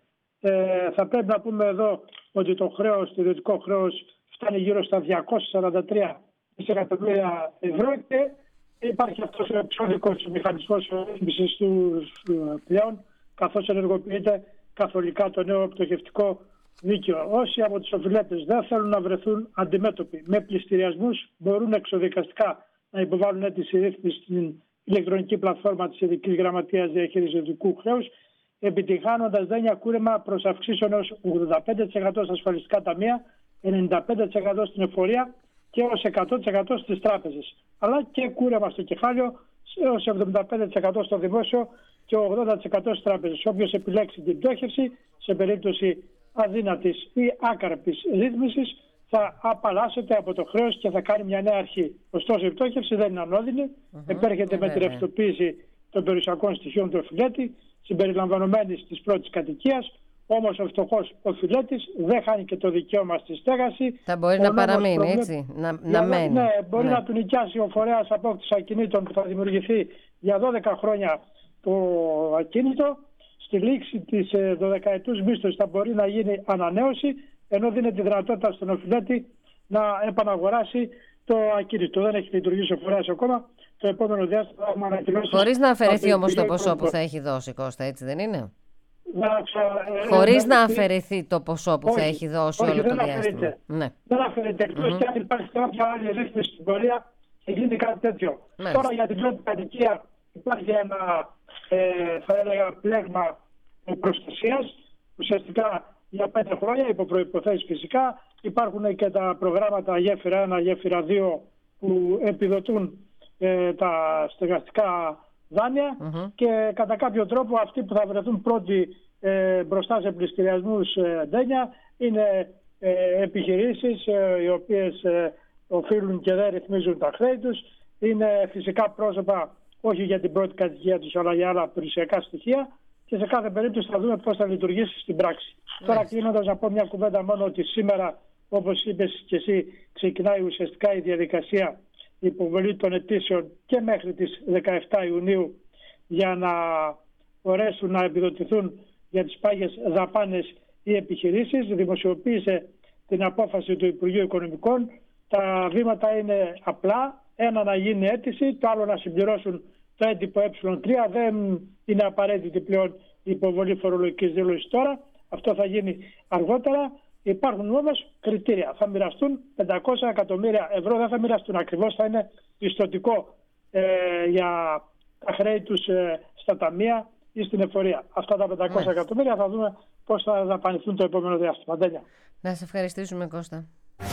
Θα πρέπει να πούμε εδώ ότι το ιδιωτικό χρέος φτάνει γύρω στα 243 δισεκατομμύρια ευρώ και υπάρχει αυτός ο εξώδικος μηχανισμός ρύθμισης του πλέον, καθώς ενεργοποιείται καθολικά το νέο πτωχευτικό δίκαιο. Όσοι από τους οφειλέτες δεν θέλουν να βρεθούν αντιμέτωποι με πληστηριασμούς, μπορούν εξοδικαστικά να υποβάλουν αίτηση ρύθμιση στην ηλεκτρονική πλατφόρμα της Ειδικής Γραμματείας Διαχείρισης Ιδιωτικού Χρέους, επιτυγχάνοντας δένεια κούρεμα προς αυξήσεων έως 85% στα ασφαλιστικά ταμεία, 95% στην εφορία και έως 100% στις τράπεζες. Αλλά και κούρεμα στο κεφάλαιο έως 75% στο δημόσιο και 80% στις τράπεζες. Όποιος επιλέξει την πτώχευση σε περίπτωση αδύνατης ή άκαρπης ρύθμισης θα απαλλάσσεται από το χρέος και θα κάνει μια νέα αρχή. Ωστόσο η πτώχευση δεν είναι ανώδυνη, επέρχεται με τη ρευστοποίηση των περιουσιακών στοιχείων του οφειλέτη, συμπεριλαμβανομένης της πρώτης κατοικίας. Όμως ο φτωχός οφειλέτης δεν χάνει και το δικαίωμα στη στέγαση. Θα μπορεί να παραμείνει, έτσι, να μένει. Ναι, μπορεί να του νοικιάσει ο φορέας απόκτησης ακινήτων που θα δημιουργηθεί για 12 χρόνια το ακίνητο. Στη λήξη της 12ετούς μίσθωσης θα μπορεί να γίνει ανανέωση, ενώ δίνει τη δυνατότητα στον οφειλέτη να επαναγοράσει το ακίνητο. Δεν έχει λειτουργήσει ο φορέας ακόμα. το επόμενο διάστημα θα έχουμε ανακοινώσει. Χωρίς να αφαιρεθεί όμως το ποσό που θα έχει δώσει, Κώστα, έτσι δεν είναι? Χωρίς να αφαιρεθεί το ποσό που θα έχει δώσει όλο το διάστημα. Ναι. Δεν αφαιρείται, εκτός και αν υπάρχει κάποια άλλη ρύθμιση στην πορεία και γίνει κάτι τέτοιο. Τώρα για την πρώτη κατοικία υπάρχει ένα θα έλεγα πλέγμα προστασίας, ουσιαστικά για 5 χρόνια, υπό προϋποθέσεις φυσικά. Υπάρχουν και τα προγράμματα γέφυρα 1, γέφυρα 2 που επιδοτούν τα στεγαστικά δάνεια και κατά κάποιο τρόπο αυτοί που θα βρεθούν πρώτοι μπροστά σε πληστηριασμούς Ντένια είναι επιχειρήσεις οι οποίες οφείλουν και δεν ρυθμίζουν τα χρέη τους. Είναι φυσικά πρόσωπα όχι για την πρώτη κατοικία τους αλλά για άλλα περιουσιακά στοιχεία και σε κάθε περίπτωση θα δούμε πώς θα λειτουργήσει στην πράξη. Τώρα κλείνοντας να πω μια κουβέντα μόνο ότι σήμερα, όπως είπες και εσύ, ξεκινάει ουσιαστικά η διαδικασία υποβολή των αιτήσεων και μέχρι τις 17 Ιουνίου για να μπορέσουν να επιδοτηθούν για τις πάγιες δαπάνες οι επιχειρήσεις. Δημοσιοποίησε την απόφαση του Υπουργείου Οικονομικών. Τα βήματα είναι απλά. Ένα να γίνει αίτηση, το άλλο να συμπληρώσουν το έντυπο Ε3. Δεν είναι απαραίτητη πλέον η υποβολή φορολογικής δήλωσης τώρα. Αυτό θα γίνει αργότερα. Υπάρχουν όμως κριτήρια. Θα μοιραστούν 500 εκατομμύρια ευρώ. Δεν θα μοιραστούν ακριβώς. Θα είναι πιστωτικό για τα χρέη τους στα ταμεία ή στην εφορία. Αυτά τα 500 εκατομμύρια θα δούμε πώς θα δαπανηθούν το επόμενο διάστημα. Τέλεια. Να σε ευχαριστήσουμε, Κώστα.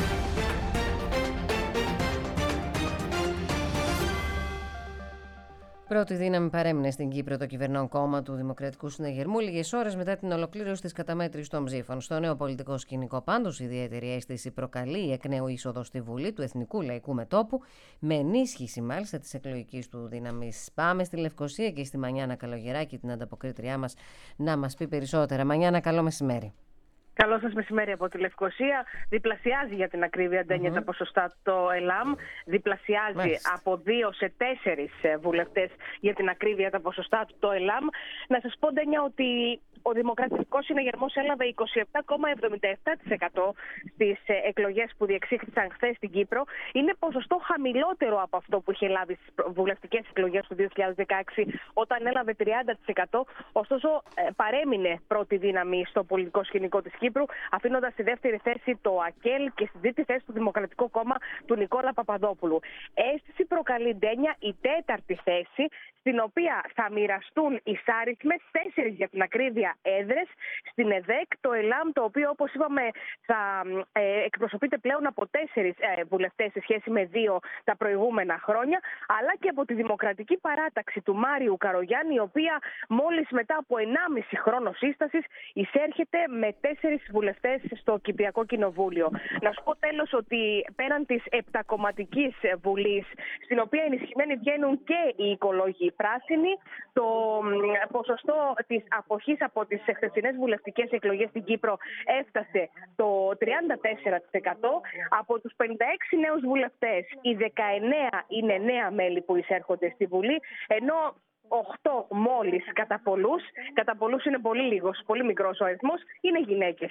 Πρώτη δύναμη παρέμεινε στην Κύπρο το κυβερνών κόμμα του Δημοκρατικού Συναγερμού λίγες ώρες μετά την ολοκλήρωση της καταμέτρησης των ψήφων. Στο νέο πολιτικό σκηνικό, πάντως, ιδιαίτερη αίσθηση προκαλεί η εκ νέου είσοδο στη Βουλή του Εθνικού Λαϊκού Μετώπου, με ενίσχυση μάλιστα της εκλογικής του δύναμης. Πάμε στη Λευκοσία και στη Μανιάνα Καλογεράκη, την ανταποκρίτριά μας, να μας πει περισσότερα. Μανιάνα, καλό μεσημέρι. Καλό σας μεσημέρι από τη Λευκοσία. Διπλασιάζει για την ακρίβεια Ντένια τα ποσοστά το ΕΛΑΜ. Διπλασιάζει από 2 σε 4 βουλευτές για την ακρίβεια τα ποσοστά του το ΕΛΑΜ. Να σας πω, Ντένια, ότι ο Δημοκρατικός Συναγερμός έλαβε 27,77% στις εκλογές που διεξήχθησαν χθες στην Κύπρο. Είναι ποσοστό χαμηλότερο από αυτό που είχε λάβει στις βουλευτικές εκλογές του 2016, όταν έλαβε 30%. Ωστόσο, παρέμεινε πρώτη δύναμη στο πολιτικό σκηνικό της Κύπρου, αφήνοντας στη δεύτερη θέση το ΑΚΕΛ και στη τρίτη θέση το Δημοκρατικό Κόμμα του Νικόλα Παπαδόπουλου. Αίσθηση προκαλεί, Ντένια, η τέταρτη θέση, στην οποία θα μοιραστούν εισάριθμες 4 για την ακρίβεια έδρες στην ΕΔΕΚ, το ΕΛΑΜ, το οποίο, όπως είπαμε, θα εκπροσωπείται πλέον από 4 βουλευτές σε σχέση με 2 τα προηγούμενα χρόνια, αλλά και από τη Δημοκρατική Παράταξη του Μάριου Καρογιάννη, η οποία μόλις μετά από 1,5 χρόνο σύστασης εισέρχεται με 4 βουλευτές στο Κυπριακό Κοινοβούλιο. Να σου πω τέλος ότι πέραν της επτακομματικής βουλής, στην οποία ενισχυμένοι βγαίνουν και οι οικολόγοι πράσινοι, το ποσοστό της αποχής από τις χθεσινές βουλευτικές εκλογές στην Κύπρο έφτασε το 34%. Από τους 56 νέους βουλευτές, οι 19 είναι νέα μέλη που εισέρχονται στη Βουλή, ενώ 8 μόλις κατά πολλούς είναι πολύ λίγος, πολύ μικρός ο αριθμός, είναι γυναίκες.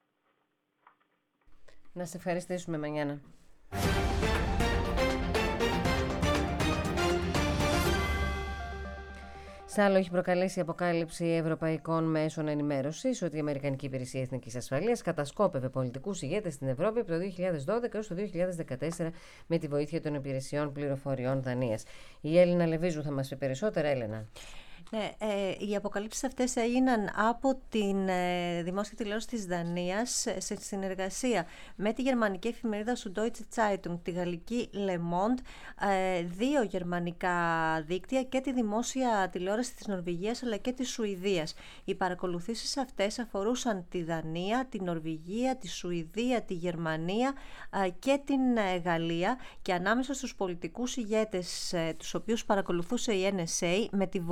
Να σε ευχαριστήσουμε, Μανιάνα. Σ' άλλο, έχει προκαλέσει η αποκάλυψη ευρωπαϊκών μέσων ενημέρωσης ότι η Αμερικανική Υπηρεσία Εθνικής Ασφαλείας κατασκόπευε πολιτικούς ηγέτες στην Ευρώπη από το 2012 έως το 2014 με τη βοήθεια των υπηρεσιών πληροφοριών Δανίας. Η Έλληνα Λεβίζου θα μας πει περισσότερα. Έλενα. Ναι, οι αποκαλύψεις αυτές έγιναν από την δημόσια τηλεόραση της Δανίας σε συνεργασία με τη γερμανική εφημερίδα Süddeutsche Zeitung, τη γαλλική Le Monde, 2 γερμανικά δίκτυα και τη δημόσια τηλεόραση της Νορβηγίας αλλά και της Σουηδίας. Οι παρακολουθήσεις αυτές αφορούσαν τη Δανία, τη Νορβηγία, τη Σουηδία, τη Γερμανία και την Γαλλία, και ανάμεσα στους πολιτικούς ηγέτες τους οποίους παρακολουθούσε η NSA, με τη βοήθεια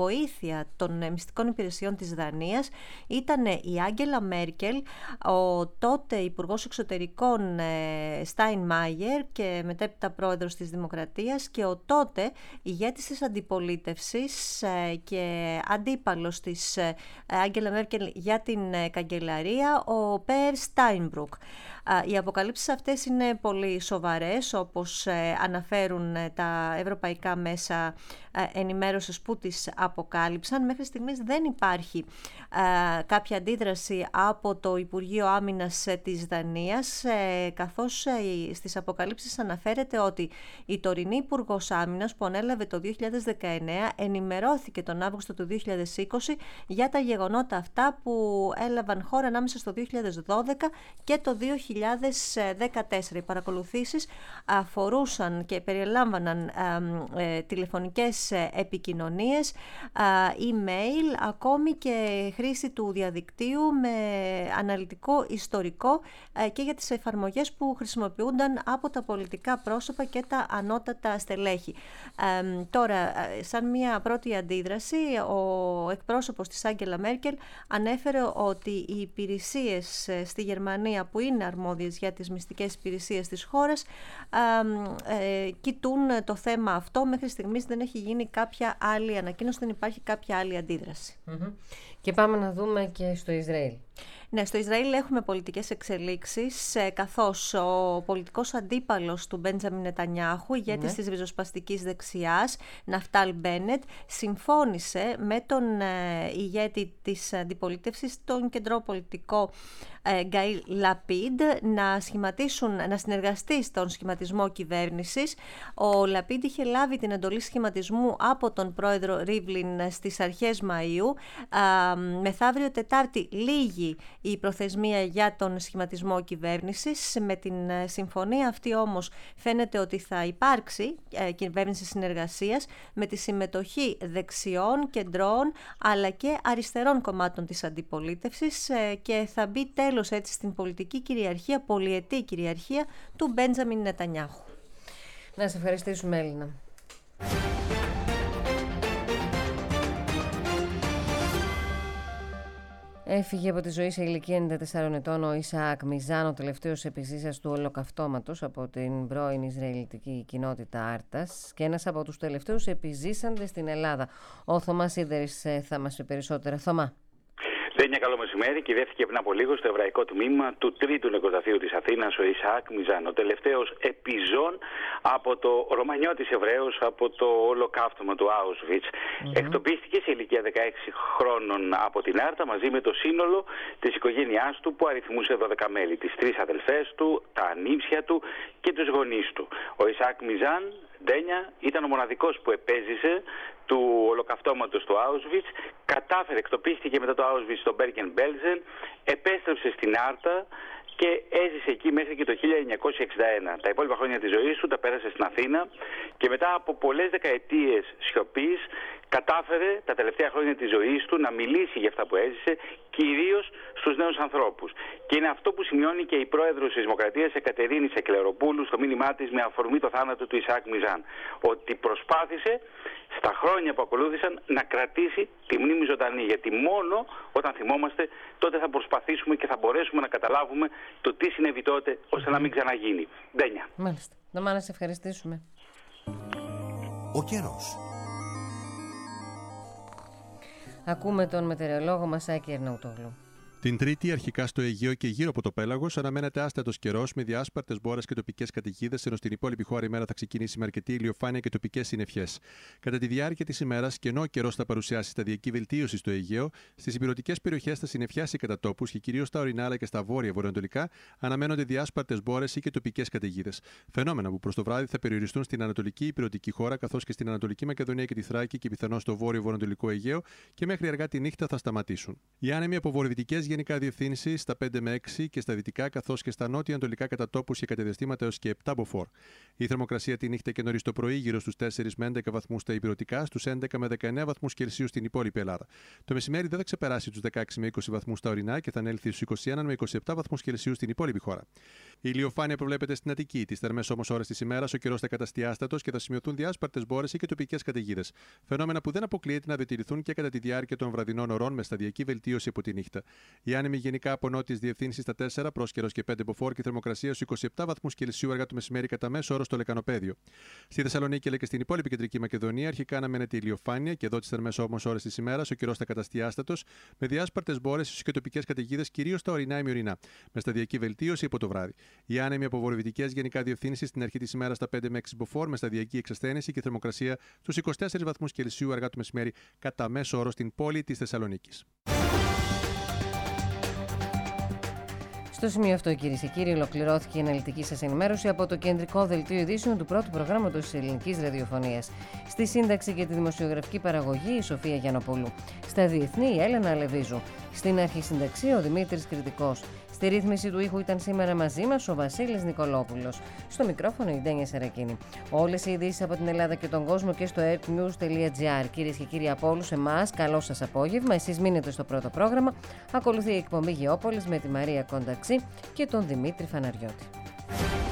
βοήθεια των μυστικών υπηρεσιών της Δανίας ήταν η Άγγελα Μέρκελ, ο τότε Υπουργός Εξωτερικών Στάινμάιερ και μετέπειτα πρόεδρος της Δημοκρατίας και ο τότε ηγέτης της αντιπολίτευσης και αντίπαλος της Άγγελα Μέρκελ για την καγκελαρία, ο Περ Στάινμπρουκ. Οι αποκαλύψεις αυτές είναι πολύ σοβαρές, όπως αναφέρουν τα ευρωπαϊκά μέσα ενημέρωσης που τις αποκάλυψαν. Μέχρι στιγμής δεν υπάρχει κάποια αντίδραση από το Υπουργείο Άμυνας της Δανίας, καθώς στις αποκαλύψεις αναφέρεται ότι η τωρινή Υπουργός Άμυνας που ανέλαβε το 2019 ενημερώθηκε τον Αύγουστο του 2020 για τα γεγονότα αυτά που έλαβαν χώρα ανάμεσα στο 2012 και το 2014. Οι παρακολουθήσεις αφορούσαν και περιλάμβαναν τηλεφωνικές επικοινωνίες, email, ακόμη και χρήση του διαδικτύου με αναλυτικό ιστορικό και για τις εφαρμογές που χρησιμοποιούνταν από τα πολιτικά πρόσωπα και τα ανώτατα στελέχη. Τώρα, σαν μια πρώτη αντίδραση, ο εκπρόσωπος της Άγγελα Μέρκελ ανέφερε ότι οι υπηρεσίες στη Γερμανία που είναι αρμόδιες για τις μυστικές υπηρεσίες της χώρας κοιτούν το θέμα αυτό. Μέχρι στιγμής δεν έχει γίνει κάποια άλλη ανακοίνωση, δεν υπάρχει κάποια άλλη αντίδραση. Και πάμε να δούμε και στο Ισραήλ. Ναι, στο Ισραήλ έχουμε πολιτικές εξελίξεις, καθώς ο πολιτικός αντίπαλος του Μπέντζαμιν Νετανιάχου, ηγέτης της ριζοσπαστικής δεξιάς, Ναφτάλ Μπένετ, συμφώνησε με τον ηγέτη της αντιπολίτευσης, τον κεντροπολιτικό Γκαήλ Λαπίντ, να συνεργαστεί στον σχηματισμό κυβέρνησης. Ο Λαπίντ είχε λάβει την εντολή σχηματισμού από τον πρόεδρο Ρίβλιν στις αρχές Μαΐου. Μεθαύριο Τετάρτη λίγη η προθεσμία για τον σχηματισμό κυβέρνησης. Με την συμφωνία αυτή όμως φαίνεται ότι θα υπάρξει κυβέρνηση συνεργασίας με τη συμμετοχή δεξιών, κεντρών αλλά και αριστερών κομμάτων της αντιπολίτευσης και θα μπει τέλος έτσι στην πολιτική κυριαρχία, πολυετή κυριαρχία του Μπέντζαμιν Νετανιάχου. Να σε ευχαριστήσουμε, Έλληνα. Έφυγε από τη ζωή σε ηλικία 94 ετών ο Ισαάκ Μιζάν, ο τελευταίος επιζήσας του ολοκαυτώματος από την πρώην Ισραηλιτική κοινότητα Άρτας και ένας από τους τελευταίους επιζήσαντες στην Ελλάδα. Ο Θωμάς Σίδερης θα μας πει περισσότερα. Θωμά. Δένια, καλό μεσημέρι. Κυδεύτηκε πριν από λίγο στο εβραϊκό τμήμα του τρίτου νεκροταφείου της Αθήνας ο Ισαάκ Μιζάν, ο τελευταίος επιζών από το Ρωμανιώτης Εβραίος από το ολοκαύτωμα του Auschwitz. Εκτοπίστηκε σε ηλικία 16 χρόνων από την Άρτα μαζί με το σύνολο της οικογένειάς του που αριθμούσε 12 μέλη, τις 3 αδελφές του, τα ανήψια του και τους γονείς του. Ο Ισαάκ Μιζάν, Ντένια, ήταν ο μοναδικός που επέζησε του ολοκαυτώματος του Auschwitz, κατάφερε, εκτοπίστηκε μετά το Auschwitz στο Bergen-Belsen, επέστρεψε στην Άρτα και έζησε εκεί μέχρι και το 1961. Τα υπόλοιπα χρόνια της ζωής του τα πέρασε στην Αθήνα και μετά από πολλές δεκαετίες σιωπής κατάφερε τα τελευταία χρόνια της ζωής του να μιλήσει για αυτά που έζησε, κυρίως στους νέους ανθρώπους. Και είναι αυτό που σημειώνει και η πρόεδρος της Δημοκρατίας, Εκατερίνη Σεκλεροπούλου, στο μήνυμά της με αφορμή το θάνατο του Ισαάκ Μιζάν. Ότι προσπάθησε στα χρόνια που ακολούθησαν να κρατήσει τη μνήμη ζωντανή. Γιατί μόνο όταν θυμόμαστε, τότε θα προσπαθήσουμε και θα μπορέσουμε να καταλάβουμε το τι συνέβη τότε, ώστε να μην ξαναγίνει. Ντένια. Μάλιστα. Να σε ευχαριστήσουμε. Ο καιρός. Ακούμε τον μετεωρολόγο Μασάκη Ερναουτόγλου. Την Τρίτη, αρχικά στο Αιγαίο και γύρω από το πέλαγος, αναμένεται άστατος καιρός με διάσπαρτες μπόρες και τοπικές καταιγίδες, ενώ στην υπόλοιπη χώρα η μέρα θα ξεκινήσει με αρκετή ηλιοφάνεια και τοπικές συννεφιές. Κατά τη διάρκεια της ημέρας, κενό καιρός θα παρουσιάσει σταδιακή βελτίωση στο Αιγαίο. Στις υπηρετικές περιοχές θα συννεφιάσει κατά τόπους και κυρίως στα ορεινά αλλά και στα βόρεια βορειοανατολικά αναμένονται διάσπαρτες μπόρες ή και τοπικές καταιγίδες. Φαινόμενα που προς το βράδυ θα περιοριστούν στην ανατολική υπηρετική χώρα, καθώς και στην Ανατολική Μακεδονία και τη Θράκη και πιθανώς στο βόρειο βορειοανατολικό Αιγαίο και μέχρι αργά τη νύχτα θα σταματήσουν. Οι άνεμοι από βορειοδυτικές γενικά διευθύνσεις στα 5 με 6 και στα δυτικά, καθώς και στα νότια-ανατολικά κατά τόπους και κατά διαστήματα έως και 7 μποφόρ. Η θερμοκρασία τη νύχτα και νωρίς το πρωί γύρω στους 4 με 11 βαθμούς στα ηπειρωτικά, στους 11 με 19 βαθμούς Κελσίου στην υπόλοιπη Ελλάδα. Το μεσημέρι δεν θα ξεπεράσει τους 16 με 20 βαθμούς στα ορεινά και θα ανέλθει στους 21 με 27 βαθμούς Κελσίου στην υπόλοιπη χώρα. Η ηλιοφάνεια προβλέπεται στην Αττική. Τις θερμές όμως ώρες της ημέρας ο καιρός θα καταστεί άστατος και θα σημειωθούν διάσπαρτες μπόρες και τοπικές καταιγίδες. Φαινόμενα που δεν αποκλείεται να διατηρηθούν και κατά τη διάρκεια των βραδινών ωρών με σταδιακή βελτίωση από τη νύχτα. Οι άνεμοι γενικά από νότιες διευθύνσεις στα 4, πρόσκαιρος και 5 μποφόρ και θερμοκρασία στους 27 βαθμούς Κελσίου αργά το μεσημέρι κατά μέσο όρο στο Λεκανοπέδιο. Στη Θεσσαλονίκη αλλά και στην υπόλοιπη κεντρική Μακεδονία αρχικά αναμένεται ηλιοφάνεια και εδώ τις θερμές όμως ώρες της ημέρας ο καιρός θα καταστεί άστατος με διάσπαρτες μπόρες και τοπικές καταιγίδες κυρίως στα ορεινά ημιορεινά, με σταδιακή βελτίωση από το βράδυ. Οι άνεμοι από βορειοδυτικές γενικά διευθύνσεις στην αρχή της ημέρας στα 5 με 6 μποφόρ με σταδιακή εξασθένηση και θερμοκρασία στους 24 βαθμούς Κελσίου αργά το μεσημέρι κατά μέσο όρο στην πόλη της Θεσσαλονίκης. Στο σημείο αυτό, κυρίες και κύριοι, ολοκληρώθηκε η αναλυτική σας ενημέρωση από το κεντρικό δελτίο ειδήσεων του πρώτου προγράμματος της ελληνικής ραδιοφωνίας. Στη σύνταξη και τη δημοσιογραφική παραγωγή η Σοφία Γιαννοπούλου. Στα διεθνή η Έλενα Αλεβίζου. Στην αρχισυνταξία ο Δημήτρης Κρητικός. Στη ρύθμιση του ήχου ήταν σήμερα μαζί μας ο Βασίλης Νικολόπουλος. Στο μικρόφωνο η Ντένια Σερακίνη. Όλες οι ειδήσεις από την Ελλάδα και τον κόσμο και στο earthnews.gr. Κυρίες και κύριοι, από όλους εμάς, καλό σας απόγευμα. Εσείς μείνετε στο πρώτο πρόγραμμα. Ακολουθεί η εκπομπή Γεώπολης με τη Μαρία Κονταξή και τον Δημήτρη Φαναριώτη.